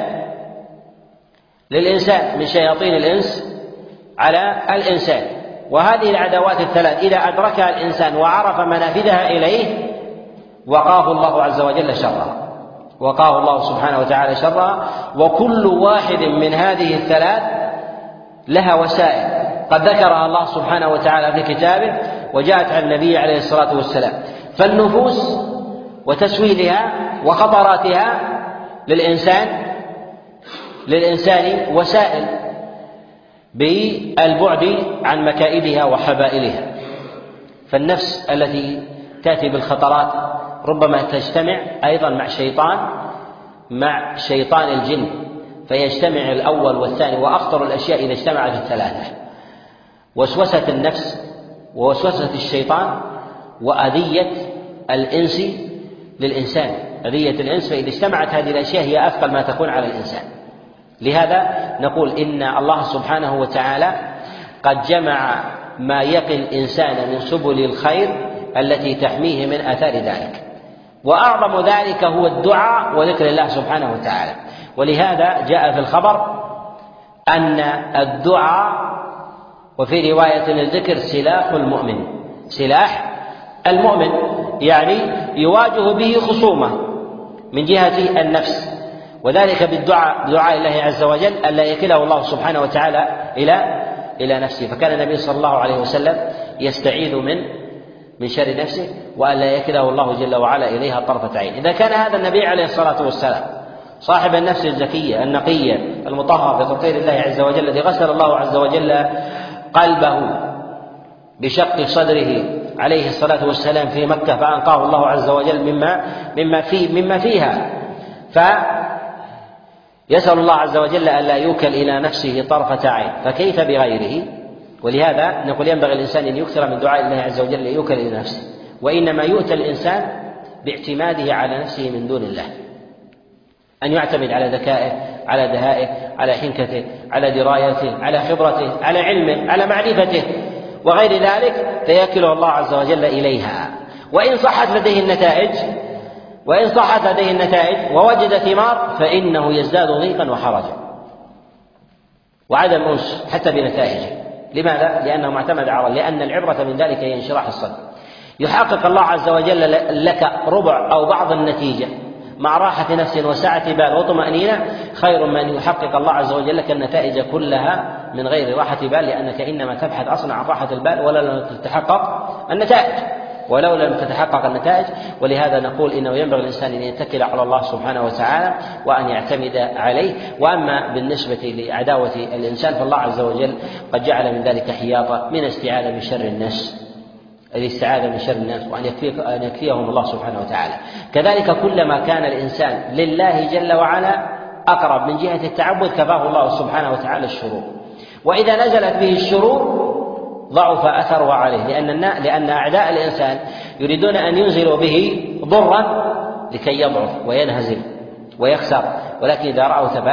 للإنسان من شياطين الإنس على الإنسان. وهذه العداوات الثلاث إذا أدركها الإنسان وعرف منافذها إليه وقاه الله عز وجل شرها، وقاه الله سبحانه وتعالى شرها. وكل واحد من هذه الثلاث لها وسائل قد ذكرها الله سبحانه وتعالى في كتابه وجاءت عن النبي عليه الصلاة والسلام. فالنفوس وتسويلها وخطراتها للإنسان للإنسان وسائل بالبعد عن مكائدها وحبائلها. فالنفس التي تأتي بالخطرات ربما تجتمع أيضا مع شيطان مع شيطان الجن، فيجتمع الأول والثاني، وأخطر الأشياء إذا اجتمعت الثلاثة: وسوسة النفس ووسوسة الشيطان وأذية الإنس للإنسان. أذية الإنس، فإذا اجتمعت هذه الأشياء هي أثقل ما تكون على الإنسان. لهذا نقول إن الله سبحانه وتعالى قد جمع ما يقي الإنسان من سبل الخير التي تحميه من آثار ذلك، وأعظم ذلك هو الدعاء وذكر الله سبحانه وتعالى. ولهذا جاء في الخبر أن الدعاء، وفي رواية الذكر، سلاح المؤمن سلاح المؤمن يعني يواجه به خصومه من جهة النفس، وذلك بالدعاء دعاء الله عز وجل ألا يكله الله سبحانه وتعالى إلى إلى نفسه. فكان النبي صلى الله عليه وسلم يستعيذ من من شر نفسه وألا يكله الله جل وعلا إليها طرفة عين. إذا كان هذا النبي عليه الصلاة والسلام صاحب النفس الزكية النقية المطهرة بتطهير الله عز وجل، الذي غسل الله عز وجل قلبه بشق صدره عليه الصلاة والسلام في مكة فأنقاه الله عز وجل مما مما في مما فيها، فيسأل الله عز وجل ألا يوكل إلى نفسه طرفة عين، فكيف بغيره؟ ولهذا نقول ينبغي الإنسان أن يكثر من دعاء الله عز وجل ليوكل إلى نفسه، وإنما يؤتى الإنسان باعتماده على نفسه من دون الله، أن يعتمد على ذكائه، على دهائه، على حنكته، على درايته، على خبرته، على علمه، على معرفته وغير ذلك، فيكله الله عز وجل إليها. وإن صحت لديه النتائج وإن صحت لديه النتائج ووجد ثمار فإنه يزداد ضيقا وحرجا وعدم أنس حتى بنتائجه. لماذا؟ لأنه معتمد على لأن العبرة من ذلك هي انشراح الصدر. يحقق الله عز وجل لك ربع أو بعض النتيجة مع راحة نفس وسعة بال وطمأنينة خير من أن يحقق الله عز وجل لك النتائج كلها من غير راحة بال، لأنك إنما تبحث أصلا عن راحة البال ولا لم تتحقق النتائج ولو لم تتحقق النتائج. ولهذا نقول إنه ينبغي الإنسان أن يتكل على الله سبحانه وتعالى وأن يعتمد عليه. وأما بالنسبة لعداوة الإنسان فالله عز وجل قد جعل من ذلك حياطة من استعاذة من شر الناس، الاستعاذة من شر الناس، وأن يكفيك أن يكفيهم الله سبحانه وتعالى. كذلك كلما كان الإنسان لله جل وعلا أقرب من جهة التعبد كفاه الله سبحانه وتعالى الشرور، وإذا نزلت به الشرور ضعف أثره عليه، لأن لأن أعداء الإنسان يريدون أن ينزلوا به ضرا لكي يضعف وينهزم ويخسر، ولكن إذا رأوا ثباتا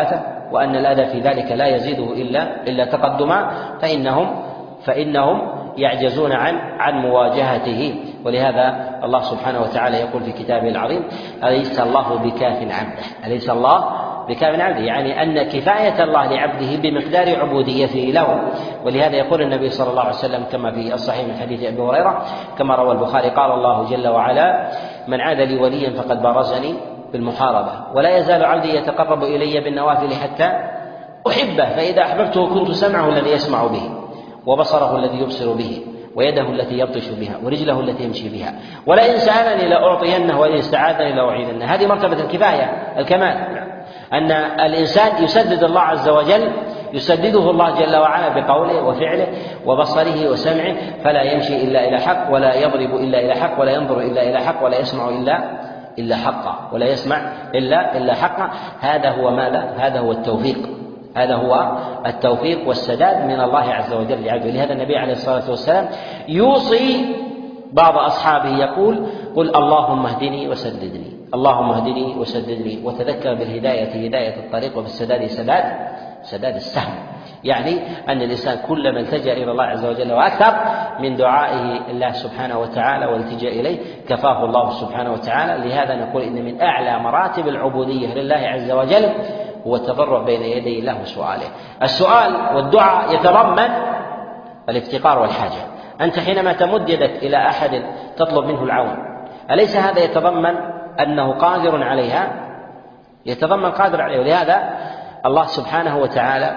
وأن الأذى في ذلك لا يزيده إلا إلا تقدما فإنهم فإنهم يعجزون عن عن مواجهته. ولهذا الله سبحانه وتعالى يقول في كتابه العظيم: أليس الله بكاف عبده أليس الله بكاف عبده، يعني أن كفاية الله لعبده بمقدار عبوديته له. ولهذا يقول النبي صلى الله عليه وسلم كما في الصحيح من حديث أبي هريرة كما روى البخاري: قال الله جل وعلا: من عاد لي وليا فقد بارزني بالمحاربة، ولا يزال عبدي يتقرب إلي بالنوافل حتى أحبه، فإذا أحببته كنت سمعه الذي يسمع به، وبصره الذي يبصر به، ويده التي يبطش بها، ورجله التي يمشي بها، ولئن سألني لأعطينه، وإن استعاذني لأعيذنه. هذه مرتبة الكفاية الكمال، أن الإنسان يسدد الله عز وجل يسدده الله جل وعلا بقوله وفعله وبصره وسمعه، فلا يمشي إلا إلى حق، ولا يضرب إلا إلى حق، ولا ينظر إلا إلى حق، ولا يسمع إلا إلا حقا، ولا يسمع إلا إلا حقا. هذا هو ماذا؟ هذا هو التوفيق هذا هو التوفيق والسداد من الله عز وجل لعبده. لهذا النبي عليه الصلاة والسلام يوصي بعض أصحابه يقول: قل اللهم اهدني وسددني، اللهم اهدني وسددني، وتذكر بالهداية هداية الطريق، وبالسداد سداد سداد السهم. يعني أن الإنسان كلما التجأ إلى الله عز وجل وأكثر من دعائه الله سبحانه وتعالى والتجاء إليه كفاه الله سبحانه وتعالى. لهذا نقول إن من أعلى مراتب العبودية لله عز وجل هو التضرع بين يدي الله وسؤاله. السؤال والدعاء يتضمن الافتقار والحاجة. أنت حينما تمد يدك إلى أحد تطلب منه العون، أليس هذا يتضمن أنه قادر عليها؟ يتضمن قادر عليه. ولهذا الله سبحانه وتعالى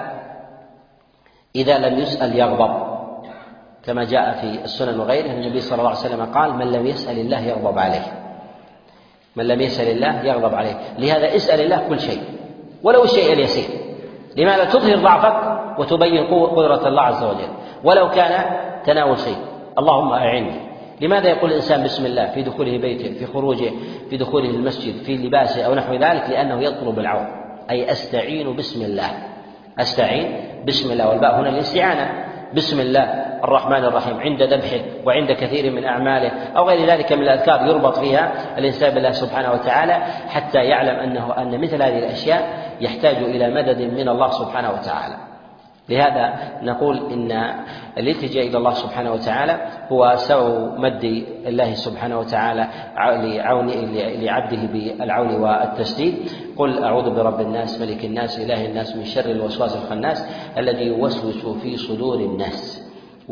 إذا لم يسأل يغضب، كما جاء في السنن وغيره. النبي صلى الله عليه وسلم قال: من لم يسأل الله يغضب عليه، من لم يسأل الله يغضب عليه. لهذا اسأل الله كل شيء ولو الشيء اليسير. لماذا؟ تظهر ضعفك وتبين قدرة الله عز وجل، ولو كان تناول شيء. اللهم أعني. لماذا يقول الإنسان بسم الله في دخوله بيته، في خروجه، في دخوله المسجد، في لباسه أو نحو ذلك؟ لأنه يطلب العون، أي أستعين بسم الله، أستعين بسم الله. والباء هنا الاستعانة بسم الله الرحمن الرحيم عند ذبحه وعند كثير من أعماله أو غير ذلك من الأذكار يربط فيها الإنسان بالله سبحانه وتعالى، حتى يعلم أنه أن مثل هذه الأشياء يحتاج إلى مدد من الله سبحانه وتعالى. لهذا نقول إن الالتجاء إلى الله سبحانه وتعالى هو سبب مد الله سبحانه وتعالى لعون لعبده بالعون والتسديد. قل أعوذ برب الناس ملك الناس إله الناس من شر الوسواس الخناس الذي يوسوس في صدور الناس.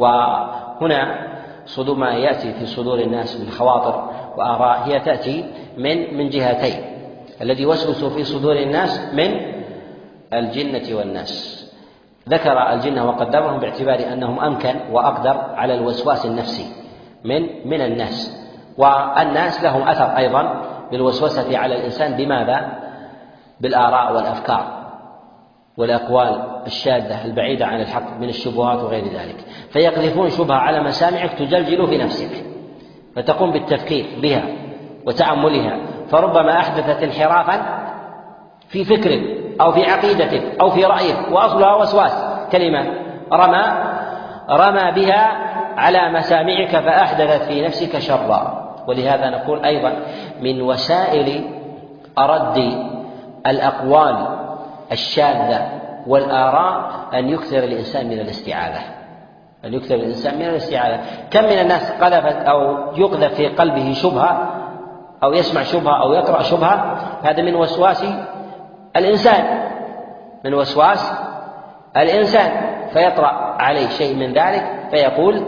وهنا صدور ما يأتي في صدور الناس من خواطر وآراء هي تأتي من من جهتين: الذي يوسوس في صدور الناس من الجنة والناس. ذكر الجن وقدمهم باعتبار أنهم أمكن وأقدر على الوسواس النفسي من من الناس، والناس لهم أثر أيضا بالوسوسة على الإنسان. بماذا؟ بالآراء والأفكار والأقوال الشاذة البعيدة عن الحق من الشبهات وغير ذلك، فيقذفون شبهة على مسامعك تجلجل في نفسك، فتقوم بالتفكير بها وتأملها، فربما أحدثت انحرافا في فكرك أو في عقيدتك أو في رأيك، وأصلها وسواس. كلمة رمى رمى بها على مسامعك فأحدثت في نفسك شرا. ولهذا نقول أيضا من وسائل رد الأقوال الشاذة والآراء أن يكثر الإنسان من الاستعاذة أن يكثر الإنسان من الاستعاذة. كم من الناس قذفت أو يقذف في قلبه شبهة أو يسمع شبهة أو يقرأ شبهة، هذا من وسواس الإنسان من وسواس الإنسان فيطرأ عليه شيء من ذلك فيقول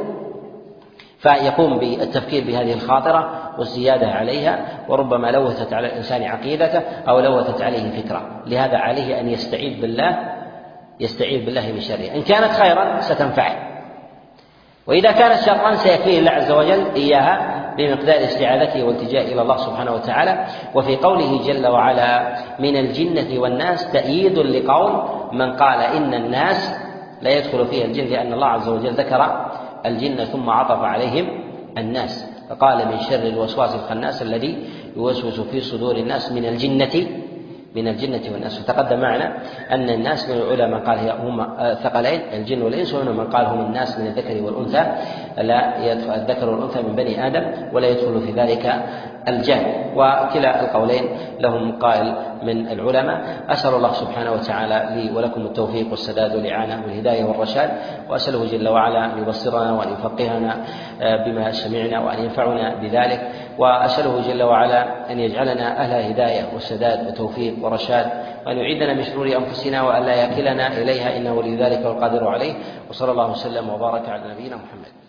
فيقوم بالتفكير بهذه الخاطرة والزيادة عليها، وربما لوثت على الإنسان عقيدته أو لوثت عليه فكرة. لهذا عليه أن يستعيذ بالله يستعيذ بالله من شرها. إن كانت خيرا ستنفعه، وإذا كانت شرا سيكفيه الله عز وجل إياها بمقدار استعاذته والتجاء إلى الله سبحانه وتعالى. وفي قوله جل وعلا من الجنة والناس تأييد لقول من قال إن الناس لا يدخل فيها الجن، لأن الله عز وجل ذكر الجن ثم عطف عليهم الناس، فقال من شر الوسواس الخناس الذي يوسوس في صدور الناس من الجنة من الجنة والناس. وتقدم معنا أن الناس من العلماء قال هي هم ثقلين الجن والإنس، ومنهم من قال هم الناس من الذكر والأنثى، لا يدخل الذكر والأنثى من بني آدم ولا يدخل في ذلك الجهل. وكلا القولين لهم قائل من العلماء. أسأل الله سبحانه وتعالى لي ولكم التوفيق والسداد والإعانة والهداية والرشاد، وأسأله جل وعلا أن يبصرنا وأن يفقهنا بما سمعنا وأن ينفعنا بذلك، وأسأله جل وعلا أن يجعلنا أهل هداية وسداد وتوفيق ورشاد، وأن يعيدنا من شرور أنفسنا وأن لا يكلنا إليها إنه لذلك والقادر عليه. وصلى الله وسلم وبارك على نبينا محمد.